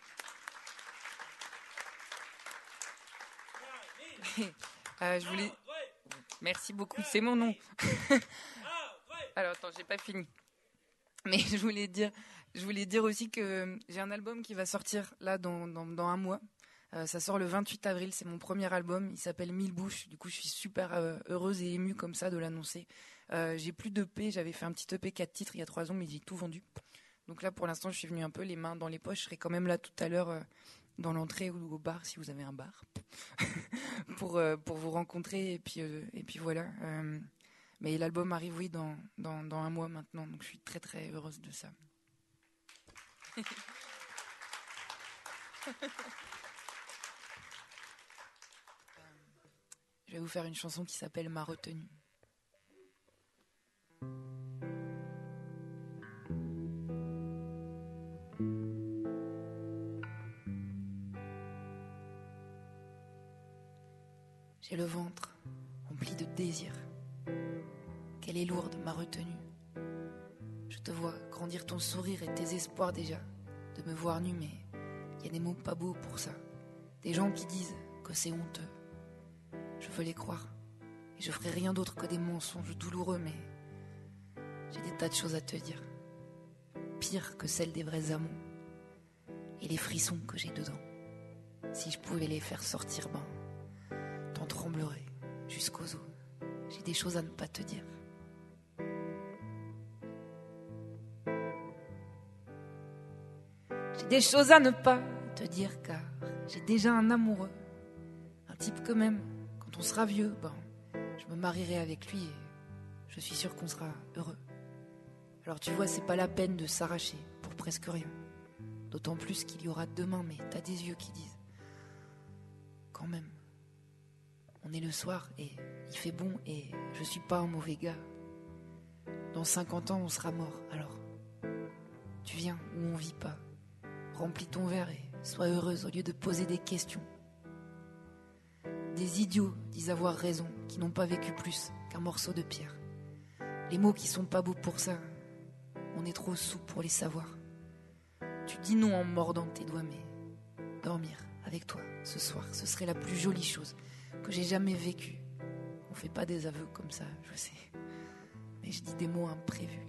Speaker 6: euh, je voulais... Merci beaucoup, c'est mon nom. Alors attends, j'ai pas fini. Mais je voulais dire, je voulais dire aussi que j'ai un album qui va sortir là dans, dans, dans un mois. Euh, ça sort le vingt-huit avril, c'est mon premier album. Il s'appelle Mille Bouches. Du coup, je suis super euh, heureuse et émue comme ça de l'annoncer. Euh, j'ai plus d'E P, j'avais fait un petit E P quatre titres il y a trois ans, mais j'ai tout vendu. Donc là, pour l'instant, je suis venue un peu les mains dans les poches. Je serai quand même là tout à l'heure euh, dans l'entrée ou au bar, si vous avez un bar, pour, euh, pour vous rencontrer. Et puis, euh, et puis voilà. Euh, mais l'album arrive, oui, dans, dans, dans un mois maintenant. Donc je suis très, très heureuse de ça.
Speaker 4: Je vais vous faire une chanson qui s'appelle Ma retenue. J'ai le ventre rempli de désir. Qu'elle est lourde, ma retenue. Je te vois grandir ton sourire et tes espoirs déjà. De me voir nu, mais y a des mots pas beaux pour ça. Des gens qui disent que c'est honteux. Je veux les croire. Et je ferai rien d'autre que des mensonges douloureux, mais j'ai des tas de choses à te dire. Pire que celles des vrais amants. Et les frissons que j'ai dedans. Si je pouvais les faire sortir, ben, t'en tremblerais jusqu'aux os. J'ai des choses à ne pas te dire. J'ai des choses à ne pas te dire car j'ai déjà un amoureux. Un type que même quand on sera vieux, ben, je me marierai avec lui et je suis sûr qu'on sera heureux. Alors tu vois, c'est pas la peine de s'arracher pour presque rien. D'autant plus qu'il y aura demain, mais t'as des yeux qui disent quand même. On est le soir et il fait bon et je suis pas un mauvais gars. Dans cinquante ans, on sera mort, alors tu viens où on vit pas. Remplis ton verre et sois heureuse au lieu de poser des questions. Des idiots disent avoir raison, qui n'ont pas vécu plus qu'un morceau de pierre. Les mots qui sont pas beaux pour ça, on est trop sous pour les savoir. Tu dis non en mordant tes doigts, mais dormir avec toi ce soir, ce serait la plus jolie chose que j'ai jamais vécue. On fait pas des aveux comme ça, je sais, mais je dis des mots imprévus.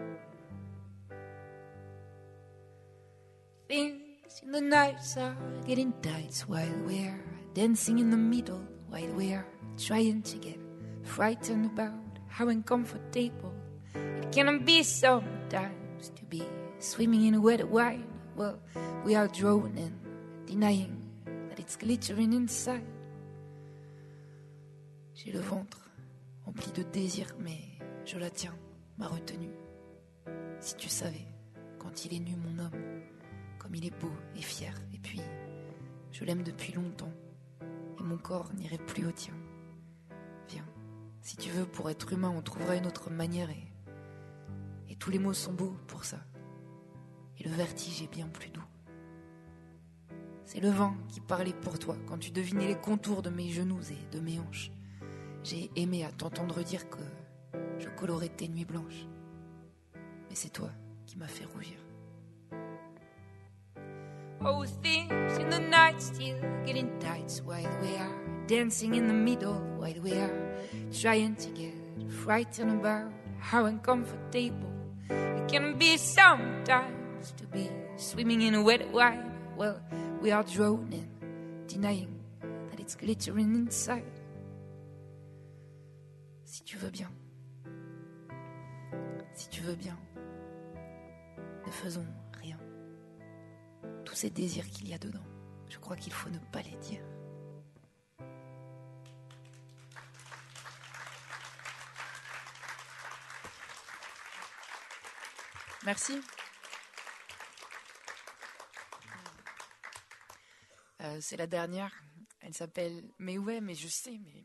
Speaker 4: Things in the nights are getting tight while we're dancing in the middle, while we're trying to get frightened about how uncomfortable it can be sometimes to be swimming in wet wine. Well, we are drowning, denying that it's glittering inside. J'ai le ventre rempli de désir, mais je la tiens, ma retenue. Si tu savais, quand il est nu, mon homme, comme il est beau et fier, et puis je l'aime depuis longtemps, et mon corps n'irait plus au tien. Viens, si tu veux, pour être humain, on trouvera une autre manière, et, et tous les mots sont beaux pour ça. Et le vertige est bien plus doux. C'est le vent qui parlait pour toi quand tu devinais les contours de mes genoux et de mes hanches. J'ai aimé à t'entendre dire que je colorais tes nuits blanches. Mais c'est toi qui m'as fait rougir. Oh, things in the night still getting tight while we are dancing in the middle, while we are trying to get frightened about how uncomfortable it can be sometimes to be swimming in wet wine. Well, we are drowning, denying that it's glittering inside. Si tu veux bien, si tu veux bien, ne faisons rien. Tous ces désirs qu'il y a dedans, je crois qu'il faut ne pas les dire. Merci. Euh, c'est la dernière. Elle s'appelle Mais ouais, mais je sais, mais...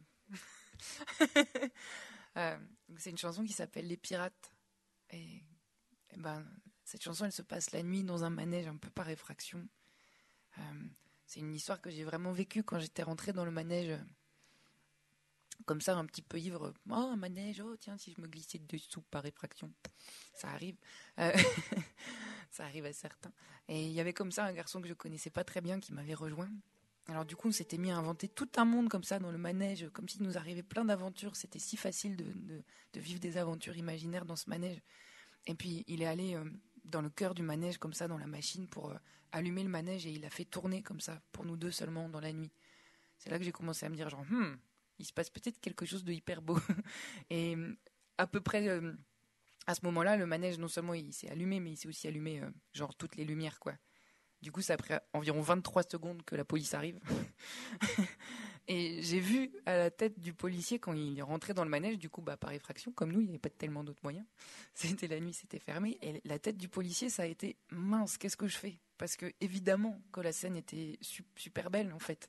Speaker 4: euh, c'est une chanson qui s'appelle Les Pirates. Et, et ben, cette chanson, elle se passe la nuit dans un manège un peu par effraction. Euh, c'est une histoire que j'ai vraiment vécue quand j'étais rentrée dans le manège. Comme ça, un petit peu ivre. Oh, un manège, oh tiens, si je me glissais dessous par effraction. Ça arrive. Euh, ça arrive à certains. Et il y avait comme ça un garçon que je connaissais pas très bien qui m'avait rejoint. Alors du coup, on s'était mis à inventer tout un monde comme ça dans le manège, comme s'il nous arrivait plein d'aventures. C'était si facile de, de, de vivre des aventures imaginaires dans ce manège. Et puis, il est allé euh, dans le cœur du manège, comme ça, dans la machine, pour euh, allumer le manège, et il a fait tourner comme ça, pour nous deux seulement, dans la nuit. C'est là que j'ai commencé à me dire, genre, hmm, il se passe peut-être quelque chose de hyper beau. Et à peu près, euh, à ce moment-là, le manège, non seulement il s'est allumé, mais il s'est aussi allumé, euh, genre, toutes les lumières, quoi. Du coup, c'est après environ vingt-trois secondes que la police arrive. Et j'ai vu à la tête du policier, quand il est rentré dans le manège, du coup, bah, par effraction, comme nous, il n'y avait pas tellement d'autres moyens. C'était la nuit, c'était fermé. Et la tête du policier, ça a été mince, qu'est-ce que je fais ? Parce que, évidemment, que la scène était su- super belle, en fait.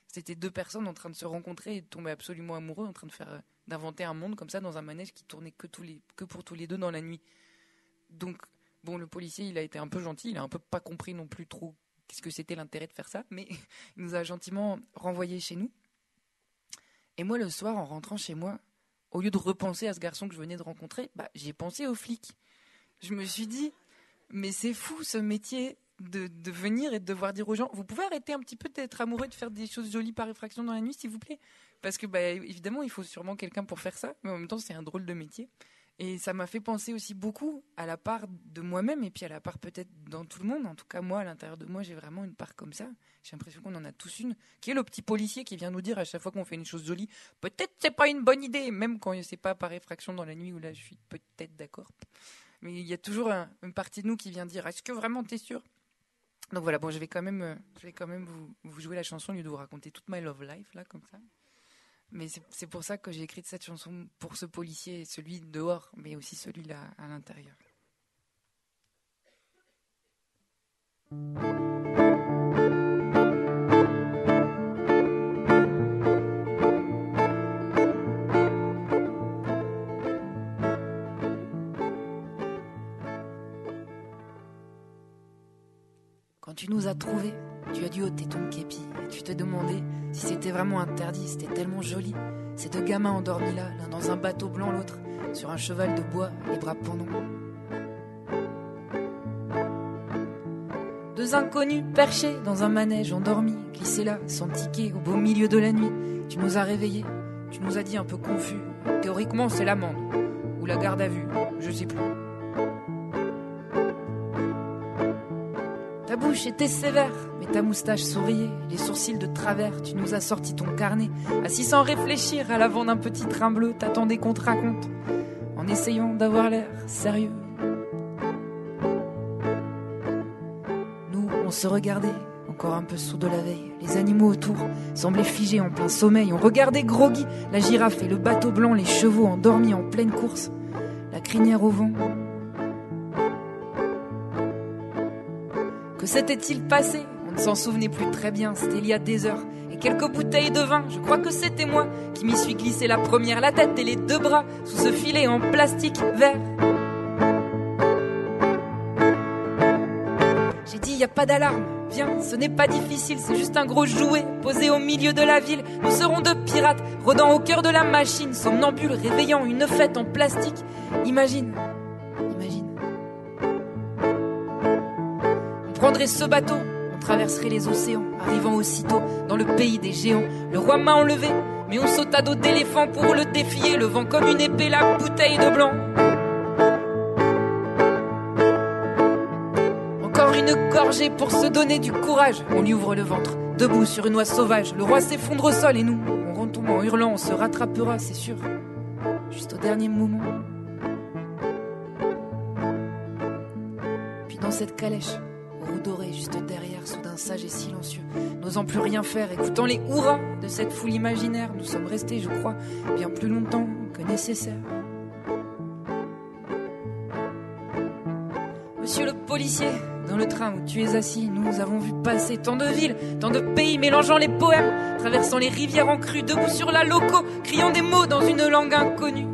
Speaker 4: C'était deux personnes en train de se rencontrer et de tomber absolument amoureux, en train de faire, euh, d'inventer un monde comme ça dans un manège qui tournait que, tous les, que pour tous les deux dans la nuit. Donc, bon, le policier, il a été un peu gentil, il a un peu pas compris non plus trop qu'est-ce que c'était l'intérêt de faire ça, mais il nous a gentiment renvoyés chez nous. Et moi, le soir, en rentrant chez moi, au lieu de repenser à ce garçon que je venais de rencontrer, bah, j'ai pensé aux flics. Je me suis dit, mais c'est fou ce métier de, de venir et de devoir dire aux gens, vous pouvez arrêter un petit peu d'être amoureux, de faire des choses jolies par effraction dans la nuit, s'il vous plaît. Parce que, bah, évidemment, il faut sûrement quelqu'un pour faire ça, mais en même temps, c'est un drôle de métier. Et ça m'a fait penser aussi beaucoup à la part de moi-même et puis à la part peut-être dans tout le monde. En tout cas, moi, à l'intérieur de moi, j'ai vraiment une part comme ça. J'ai l'impression qu'on en a tous une, qui est le petit policier qui vient nous dire à chaque fois qu'on fait une chose jolie, peut-être c'est pas une bonne idée, même quand c'est pas par effraction dans la nuit où là je suis peut-être d'accord. Mais il y a toujours un, une partie de nous qui vient dire, est-ce que vraiment t'es sûr ? Donc voilà, bon, je vais quand même, euh, je vais quand même vous, vous jouer la chanson au lieu de vous raconter toute my love life là comme ça. Mais c'est, c'est pour ça que j'ai écrit cette chanson pour ce policier, celui dehors, mais aussi celui-là à l'intérieur. Quand tu nous as trouvés, tu as dû ôter ton képi et tu t'es demandé si c'était vraiment interdit, c'était tellement joli. Ces deux gamins endormis là, l'un dans un bateau blanc, l'autre sur un cheval de bois, les bras pendants. Deux inconnus perchés dans un manège endormis, glissés là, sans ticket, au beau milieu de la nuit. Tu nous as réveillés, tu nous as dit un peu confus. Théoriquement, c'est l'amende, ou la garde à vue, je sais plus. Ta bouche était sévère, mais ta moustache souriait, les sourcils de travers, tu nous as sorti ton carnet. Assis sans réfléchir, à l'avant d'un petit train bleu, t'attendais qu'on te raconte, en essayant d'avoir l'air sérieux. Nous, on se regardait, encore un peu sous de la veille. Les animaux autour semblaient figés en plein sommeil. On regardait groggy, la girafe et le bateau blanc, les chevaux endormis en pleine course, la crinière au vent. Que s'était-il passé ? On ne s'en souvenait plus très bien, c'était il y a des heures. Et quelques bouteilles de vin, je crois que c'était moi qui m'y suis glissé la première, la tête et les deux bras sous ce filet en plastique vert. J'ai dit, y a pas d'alarme, viens, ce n'est pas difficile, c'est juste un gros jouet posé au milieu de la ville. Nous serons deux pirates, rôdant au cœur de la machine, somnambules réveillant une fête en plastique. Imagine, imagine. On prendrait ce bateau, on traverserait les océans, arrivant aussitôt dans le pays des géants. Le roi m'a enlevé, mais on saute à dos d'éléphant pour le défier, le vent comme une épée, la bouteille de blanc. Encore une gorgée pour se donner du courage. On lui ouvre le ventre, debout sur une oie sauvage. Le roi s'effondre au sol et nous, on retombe en hurlant, on se rattrapera, c'est sûr, juste au dernier moment. Puis dans cette calèche, roue dorée juste derrière, soudain sage et silencieux, n'osant plus rien faire, écoutant les hurrahs de cette foule imaginaire, nous sommes restés, je crois, bien plus longtemps que nécessaire. Monsieur le policier, dans le train où tu es assis, nous avons vu passer tant de villes, tant de pays, mélangeant les poèmes, traversant les rivières en crue, debout sur la loco, criant des mots dans une langue inconnue.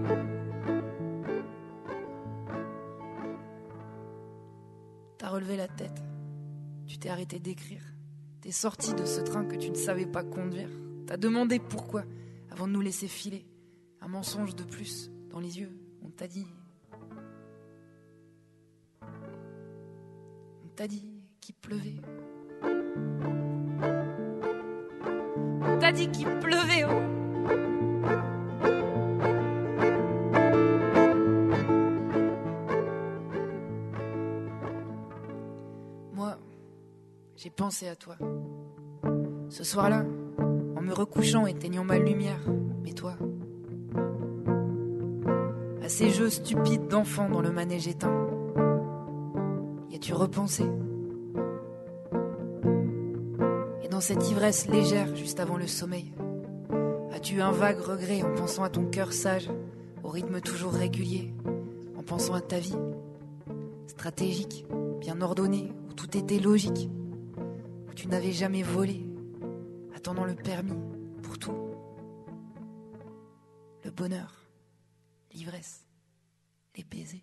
Speaker 4: T'as relevé la tête. Tu t'es arrêté d'écrire. T'es sorti de ce train que tu ne savais pas conduire. T'as demandé pourquoi, avant de nous laisser filer. Un mensonge de plus dans les yeux. On t'a dit... On t'a dit qu'il pleuvait. On t'a dit qu'il pleuvait, oh. J'ai pensé à toi. Ce soir-là, en me recouchant, éteignant ma lumière. Mais toi, à ces jeux stupides d'enfants dans le manège éteint, y as-tu repensé ? Et dans cette ivresse légère, juste avant le sommeil, as-tu un vague regret en pensant à ton cœur sage, au rythme toujours régulier, en pensant à ta vie, stratégique, bien ordonnée, où tout était logique, où tu n'avais jamais volé, à
Speaker 6: attendant le permis pour tout. Le bonheur, l'ivresse, les baisers.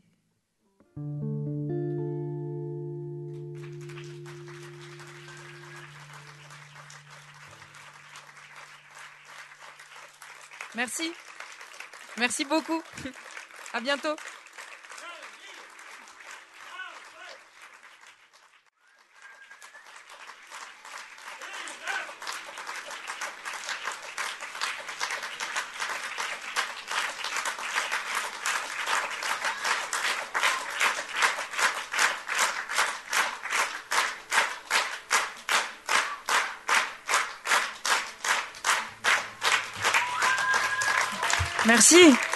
Speaker 4: Merci. Merci beaucoup. À bientôt. Merci.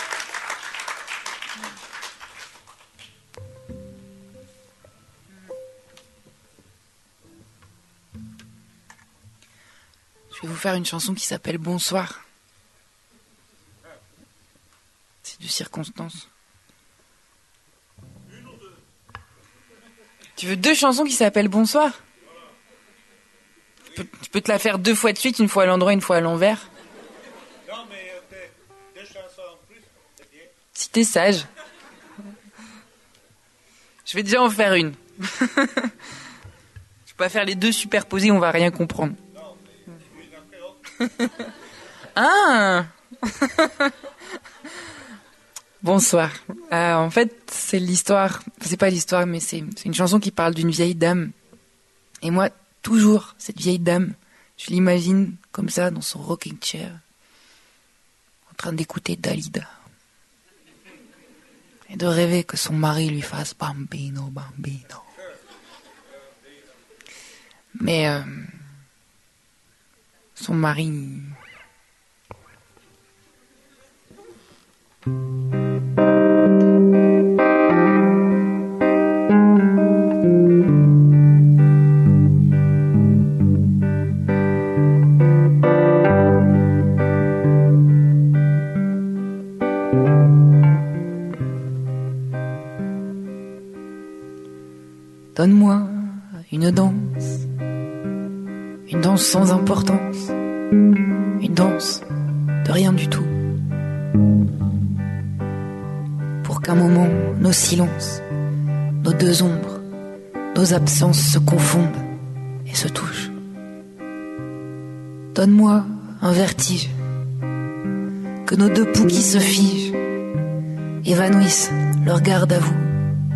Speaker 6: Je vais vous faire une chanson qui s'appelle Bonsoir. C'est du circonstance. Tu veux deux chansons qui s'appellent Bonsoir ? Je peux, je peux te la faire deux fois de suite, une fois à l'endroit, une fois à l'envers.
Speaker 8: Non, mais euh, deux chansons en plus, c'est bien.
Speaker 6: Si t'es sage. Je vais déjà en faire une. Je peux pas faire les deux superposés, on va rien comprendre.
Speaker 8: Non, mais une après l'autre.
Speaker 6: Ah. Bonsoir. Euh, en fait, c'est l'histoire, c'est pas l'histoire, mais c'est, c'est une chanson qui parle d'une vieille dame. Et moi, toujours, cette vieille dame, je l'imagine comme ça, dans son rocking chair, en train d'écouter Dalida. Et de rêver que son mari lui fasse bambino, bambino. Mais euh, son mari... Donne-moi une danse, une danse sans importance, une danse de rien du tout. Pour qu'un moment, nos silences, nos deux ombres, nos absences se confondent et se touchent. Donne-moi un vertige, que nos deux poux qui se figent évanouissent leur garde à vous.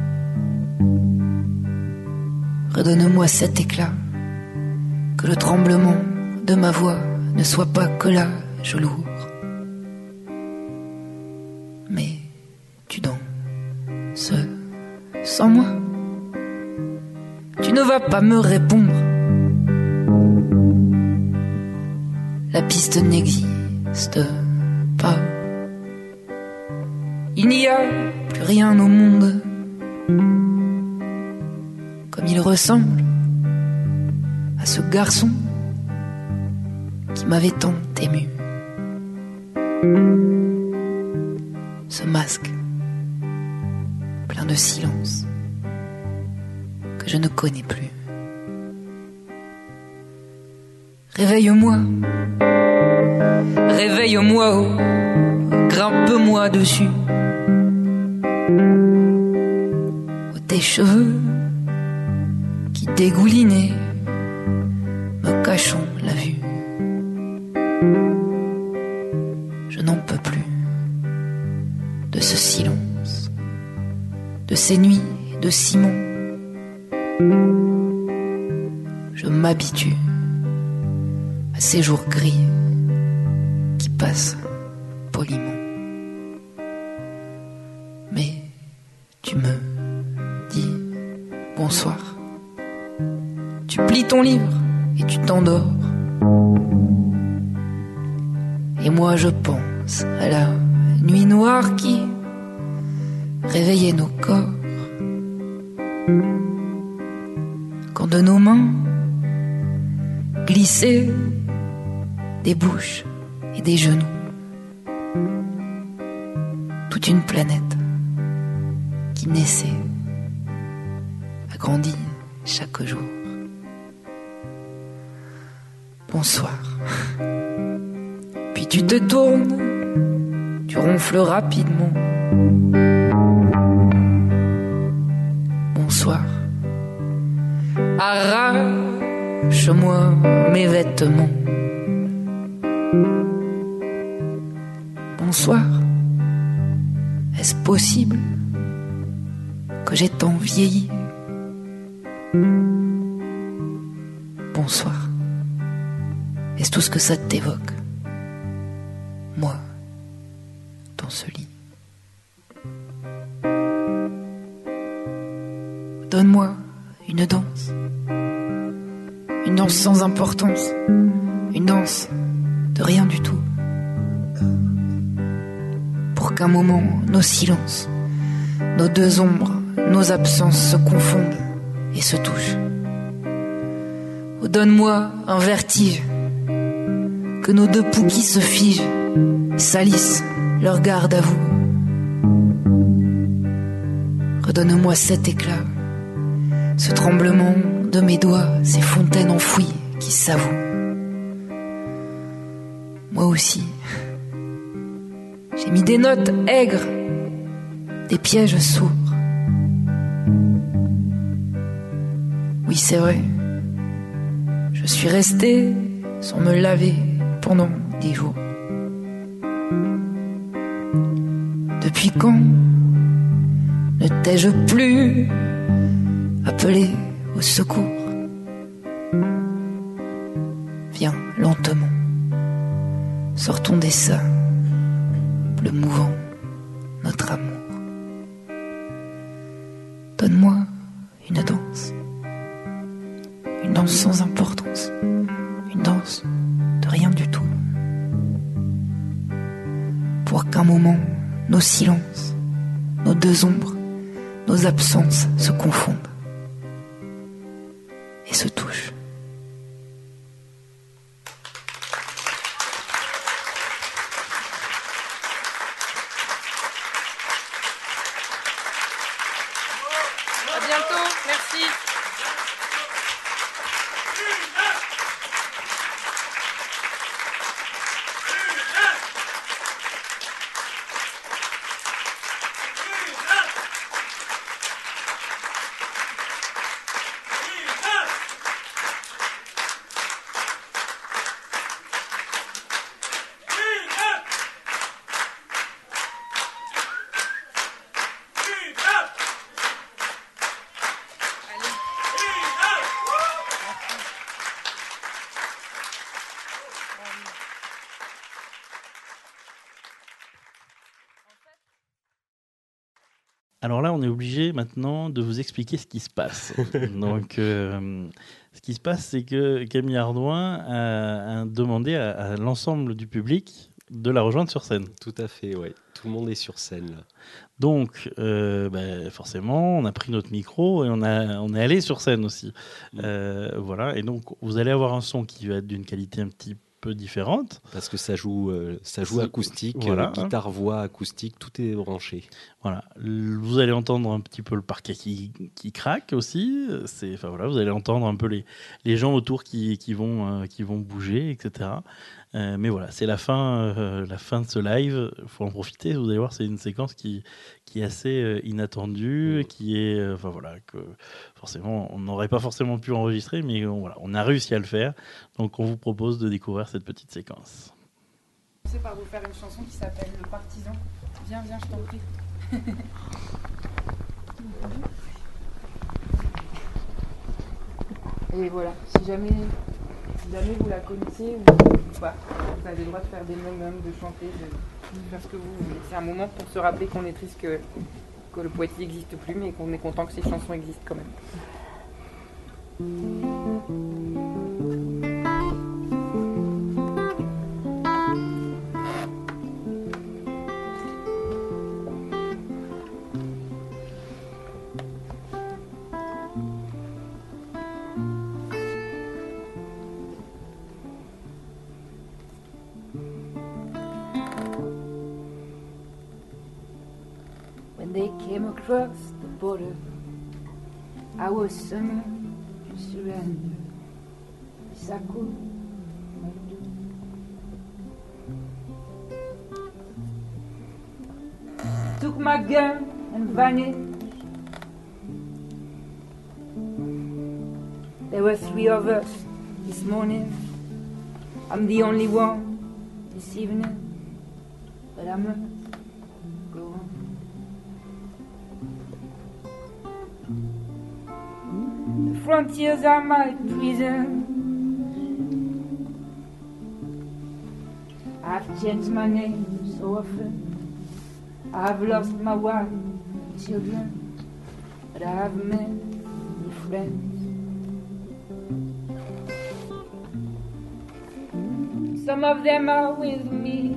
Speaker 6: Redonne-moi cet éclat, que le tremblement de ma voix ne soit pas que là, je lourd. Mais tu danses sans moi. Tu ne vas pas me répondre. La piste n'existe pas. Il n'y a plus rien au monde comme il ressemble à ce garçon qui m'avait tant ému. Ce masque plein de silence que je ne connais plus. Réveille-moi, réveille-moi, oh, grimpe-moi dessus. Oh, tes cheveux qui dégoulinaient, me cachant la vue. Je n'en peux plus de ce silence, de ces nuits de Simon. Je m'habitue à ces jours gris qui passent poliment. Mais tu me dis bonsoir. Tu plies ton livre et tu t'endors. Et moi je pense à la nuit noire qui réveillait nos corps. Quand de nos mains glissaient des bouches et des genoux. Toute une planète qui naissait, agrandie chaque jour. Bonsoir. Puis tu te tournes, tu ronfles rapidement. Bonsoir. Arrache-moi mes vêtements. Bonsoir. Est-ce possible que j'ai tant vieilli? Bonsoir. Est-ce tout ce que ça t'évoque? Moi, dans ce lit. Donne-moi une danse. Une danse sans importance. Une danse de rien du tout. Pour qu'un moment, nos silences, nos deux ombres, nos absences se confondent et se touchent. Oh, donne-moi un vertige. Que nos deux poux qui se figent, salissent leur garde à vous. Redonne-moi cet éclat, ce tremblement de mes doigts, ces fontaines enfouies qui s'avouent. Moi aussi, j'ai mis des notes aigres, des pièges sourds. Oui, c'est vrai, je suis restée sans me laver pendant des jours. Depuis quand ne t'ai-je plus appelé au secours? Viens lentement, sortons des sables mouvants, notre amour. Donne-moi une danse, une danse sans importance, une danse de rien du tout. Pour qu'un moment, nos silences, nos deux ombres, nos absences se confondent et se touchent.
Speaker 7: À bientôt, merci.
Speaker 3: Alors là, on est obligé maintenant de vous expliquer ce qui se passe. Donc, euh, ce qui se passe, c'est que Camille Ardouin a, a demandé à, à l'ensemble du public de la rejoindre sur scène.
Speaker 5: Tout à fait, oui. Tout le monde est sur scène, là.
Speaker 3: Donc, euh, bah, forcément, on a pris notre micro et on, a, on est allé sur scène aussi.
Speaker 5: Mmh.
Speaker 3: Euh, voilà. Et donc, vous allez avoir un son qui va être d'une qualité un petit peu différente.
Speaker 5: Parce que ça joue, euh, ça joue
Speaker 3: C'est-
Speaker 5: acoustique,
Speaker 3: voilà.
Speaker 5: euh, guitare, voix, acoustique, tout est branché.
Speaker 3: Voilà. L- Vous allez entendre un petit peu le parquet qui, qui craque aussi. C'est, enfin, voilà, vous allez entendre un peu les, les gens autour qui, qui, vont, euh, qui vont bouger, et cetera. Euh, mais voilà, c'est la fin, euh, la fin de ce live. Il faut en profiter. Vous allez voir, c'est une séquence qui, qui est assez euh, inattendue,
Speaker 5: Mmh.
Speaker 3: qui est, euh, enfin voilà, que forcément, on n'aurait pas forcément pu enregistrer, mais on, voilà, on a réussi à le faire. Donc, on vous propose de découvrir cette petite séquence.
Speaker 4: Je vais par vous faire une chanson qui s'appelle Le Partisan. Viens, viens, je t'en prie. Et voilà, si jamais, si jamais vous la connaissez ou, ou pas, vous avez le droit de faire des mum de chanter, de, de faire ce que vous voulez. C'est un moment pour se rappeler qu'on est triste que, que le poésie n'existe plus, mais qu'on est content que ces chansons existent quand même.
Speaker 6: When they came across the border, I was summoned to surrender. Yes, I could. took my gun and vanished. There were three of us this morning. I'm the only one this evening, but I must go on. The frontiers are my prison. I've changed my name so often. I've lost my wife and children, but I have many friends. Some of them are with me.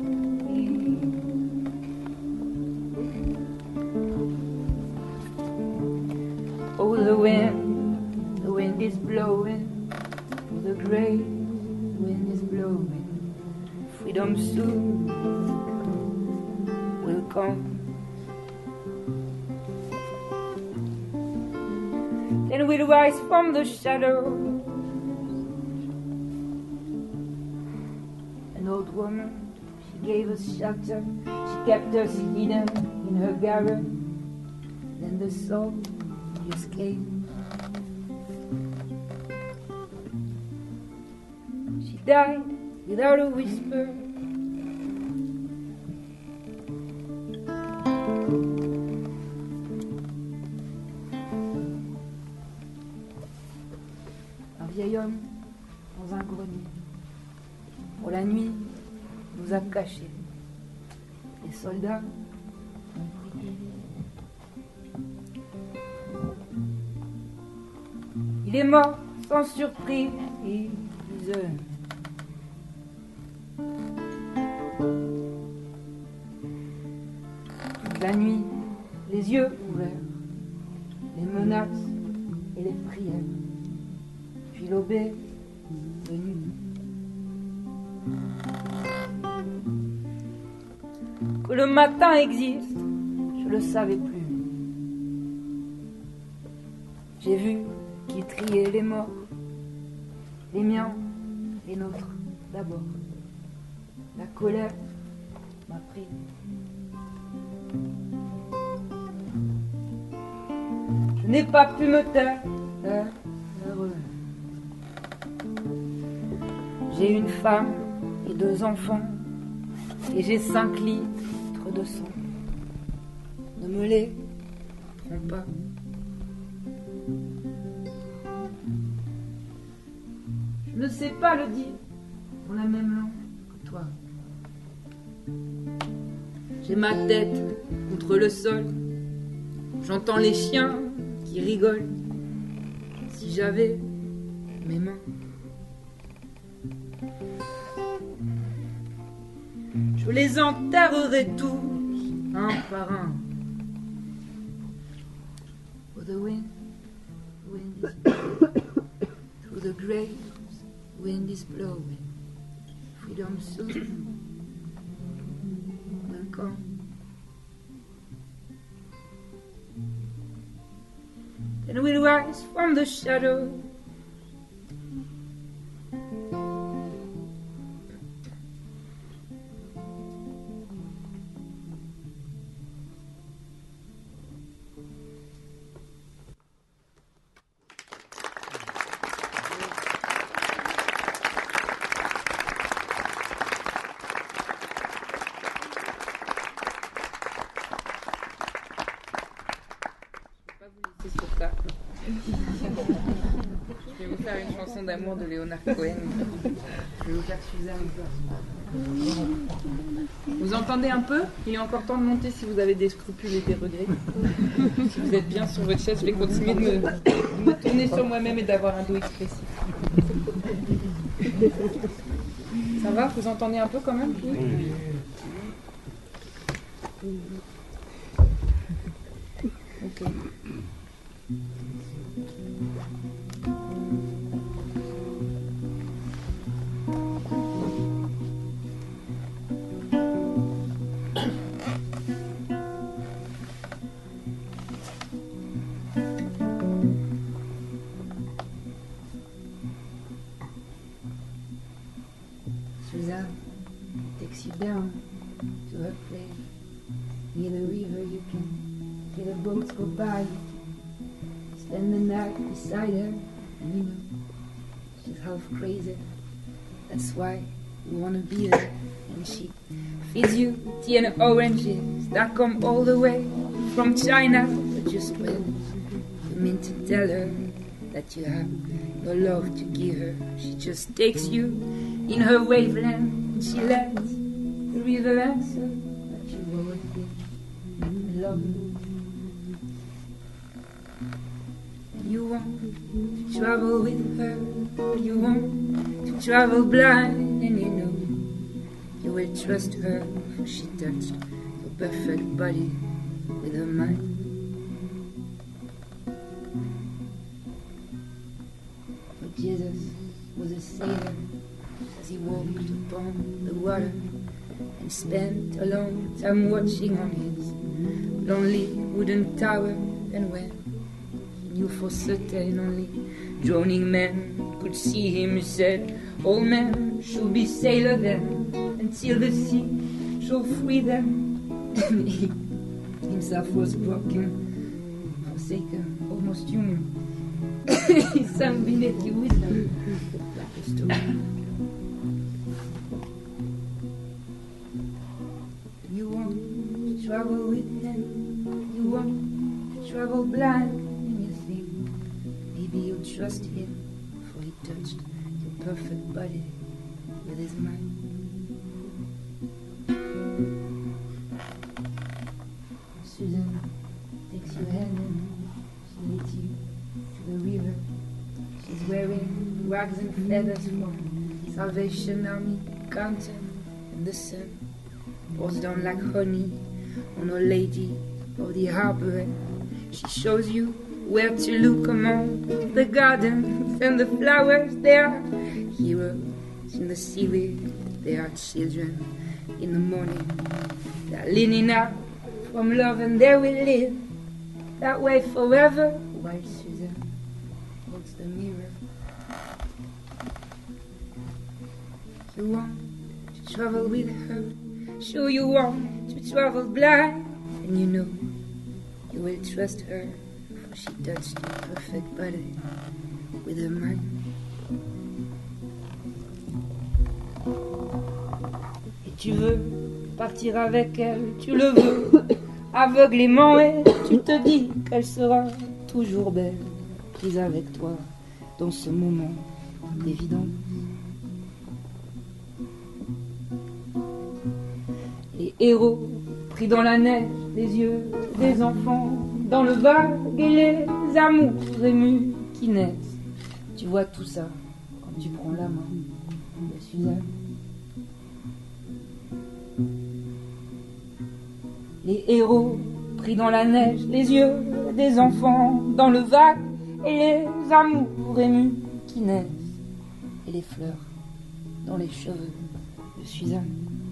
Speaker 6: Oh, the wind, the wind is blowing. Oh, the great wind is blowing. Freedom soon will come. Then we'll rise from the shadows. An old woman, she gave us shelter. She kept us hidden in her garret. Then the soul just came. She died without a whisper. Un vieil homme dans un grenier, pour la nuit, nous a cachés. Les soldats ont prié. Il est mort sans surprise. Toute la nuit, les yeux ouverts, les menaces et les prières. Puis l'aube est venue. Que le matin existe, je le savais plus. J'ai vu qu'il triait les morts, les miens, les nôtres d'abord. La colère m'a pris. Je n'ai pas pu me taire, heureux. J'ai une femme et deux enfants, et j'ai cinq litres de sang. Ne me les trompe pas. Je ne sais pas le dire dans la même langue que toi. J'ai ma tête contre le sol. J'entends les chiens qui rigolent. Si j'avais mes mains, je les enterrerais tous, un par un. Oh, the wind, wind is through the graves, wind is blowing. Freedom soon will come. Then we'll rise from the shadow. Je vais vous faire une chanson d'amour de Leonard Cohen. Je vais vous faire Suzanne. Vous entendez un peu? Il est encore temps de monter si vous avez des scrupules et des regrets. Si vous êtes bien sur votre chaise, je vais continuer de me, de me tourner sur moi-même et d'avoir un dos expressif. Ça va? Vous entendez un peu quand même? Oui. Ok. Suzanne takes you down to her place Near the river you can hear the boats go by. You can spend the night beside her, and you know she's half crazy. That's why you wanna be there. And she feeds you tea and oranges that come all the way from China. But just when you mean to tell her that you have no love to give her, she just takes you in her wavelength and she lets the river answer that you've always been in love with. And you want to travel with her, you want to travel blind, and you know you will trust her, for she touched your perfect body with her mind. For Jesus was a sailor as he walked upon the water and spent a long time watching on his lonely wooden tower. And when he knew for certain only drowning men could see him, he said, all men should be sailor then, until the sea shall free them. And he himself was broken, forsaken, almost human. He sang beneath your wisdom like a stone. You want to travel with him, you want to travel blind, and you think maybe you'll trust him, for he touched your perfect body with his mind. Susan takes your hand and she leads you to the river. She's wearing rags and feathers from Salvation Army canton, and the sun pours down like honey on Our Lady of the Harbor. And she shows you where to look among the gardens and the flowers. There are heroes in the seaweed, there are children in the morning. They're leaning out from love, and they will live that way forever. While Susan holds the mirror, you want to travel with her, sure you want to travel blind, and you know you will trust her, for she touched your perfect body with her mind. Et tu veux partir avec elle, tu le veux aveuglément, et tu te dis qu'elle sera toujours belle, prise avec toi dans ce moment d'évidence. Les héros pris dans la neige, les yeux des enfants dans le vague, et les amours émus qui naissent. Tu vois tout ça quand tu prends la main de Suzanne. Les héros pris dans la neige, les yeux des enfants dans le vague, et les amours émus qui naissent, et les fleurs dans les cheveux de Suzanne.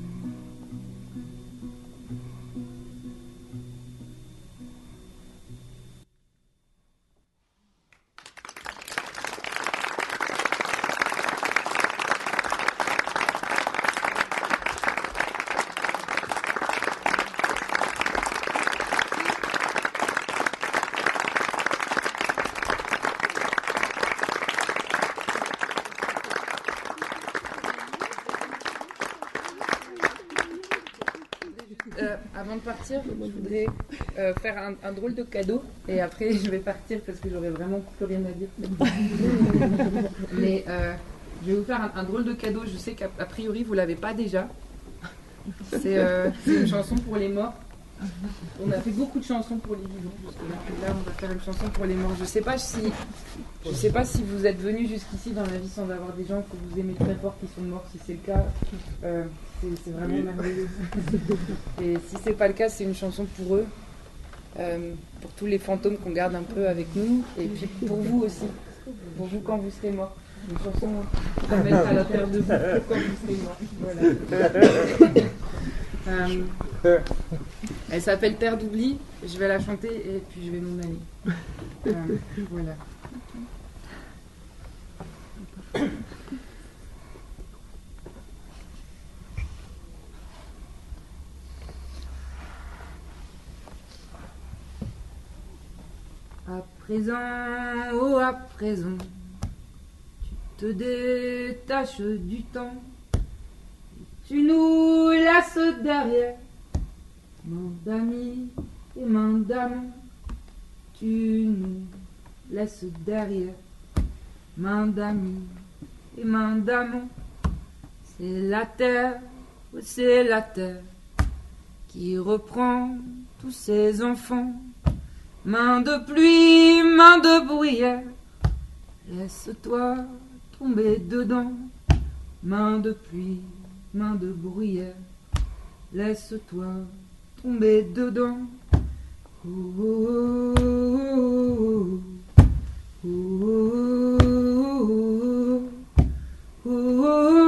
Speaker 6: Euh, avant de partir, je voudrais euh, faire un, un drôle de cadeau, et après je vais partir parce que j'aurai vraiment plus rien à dire. Mais euh, je vais vous faire un, un drôle de cadeau. Je sais qu'a a priori vous l'avez pas déjà. C'est euh, une chanson pour les morts. On a fait beaucoup de chansons pour les vivants jusque-là. Là, on va faire une chanson pour les morts. Je sais pas si, je sais pas si vous êtes venus jusqu'ici dans la vie sans avoir des gens que vous aimez très fort qui sont morts. Si c'est le cas, euh, c'est, c'est vraiment merveilleux. Et si c'est pas le cas, c'est une chanson pour eux, euh, pour tous les fantômes qu'on garde un peu avec nous, et puis pour vous aussi, pour vous quand vous serez morts. Une chanson à mettre à la terre de vous quand vous serez morts. Voilà. Euh, elle s'appelle Terre d'oubli. Je vais la chanter et puis je vais m'en aller. Euh, voilà. présent, oh à présent, tu te détaches du temps, tu nous laisses derrière, main d'amis et main d'amant, tu nous laisses derrière, main d'amis et main d'amant. C'est la terre, c'est la terre qui reprend tous ses enfants. Main de pluie, main de bruyère, laisse-toi tomber dedans. Main de pluie, main de bruyère, laisse-toi tomber dedans. Oh, oh, oh, oh, oh, oh, oh,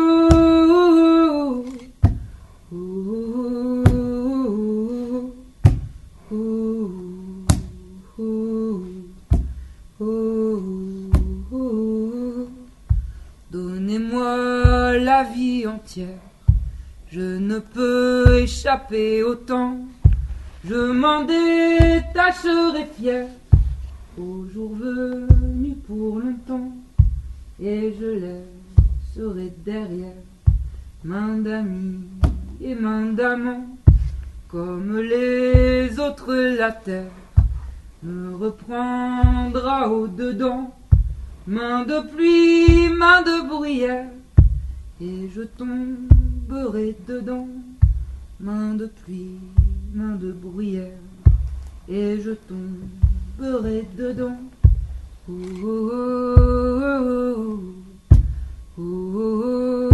Speaker 6: donnez-moi la vie entière, je ne peux échapper au temps, je m'en détacherai fier, au jour venu pour longtemps, et je laisserai derrière, main d'amis et main d'amant, comme les autres la terre me reprendra au-dedans. Main de pluie, main de bruyère, et je tomberai dedans. Main de pluie, main de bruyère, et je tomberai dedans. Oh, oh, oh, oh, oh,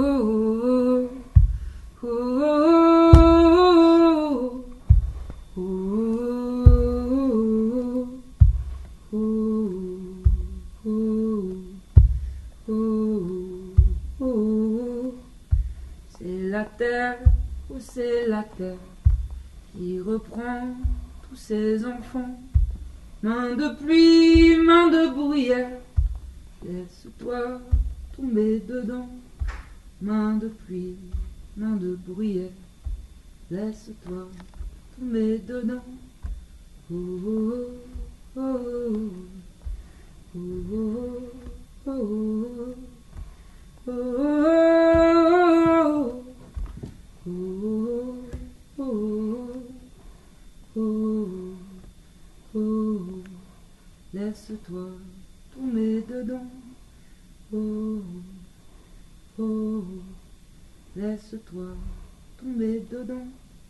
Speaker 6: oh, oh, oh, oh. C'est la terre, oh c'est la terre qui reprend tous ses enfants. Main de pluie, main de bruyère, laisse-toi tomber dedans. Main de pluie, main de bruyère, laisse-toi tomber dedans. Oh, oh, oh, oh, oh, oh, oh, oh. Oh, oh, oh, oh, oh, laisse-toi tomber dedans. Oh, oh, laisse-toi tomber dedans.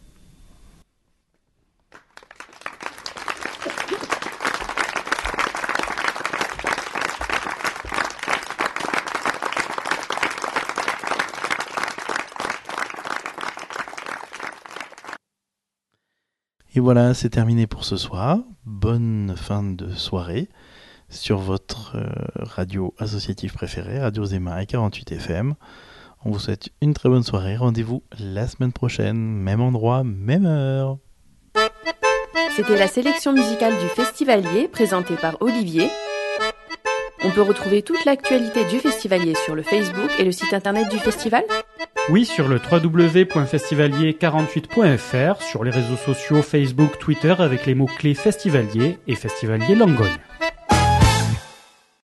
Speaker 3: Et voilà, c'est terminé pour ce soir. Bonne fin de soirée sur votre euh, radio associative préférée, Radio Zema et quarante-huit F M. On vous souhaite une très bonne soirée. Rendez-vous la semaine prochaine, même endroit, même heure.
Speaker 1: C'était la sélection musicale du Festivalier, présentée par Olivier. On peut retrouver toute l'actualité du Festivalier sur le Facebook et le site internet du festival.
Speaker 2: Oui, sur le w w w point festivalier quarante-huit point f r, sur les réseaux sociaux Facebook, Twitter avec les mots-clés Festivalier et Festivalier Langogne.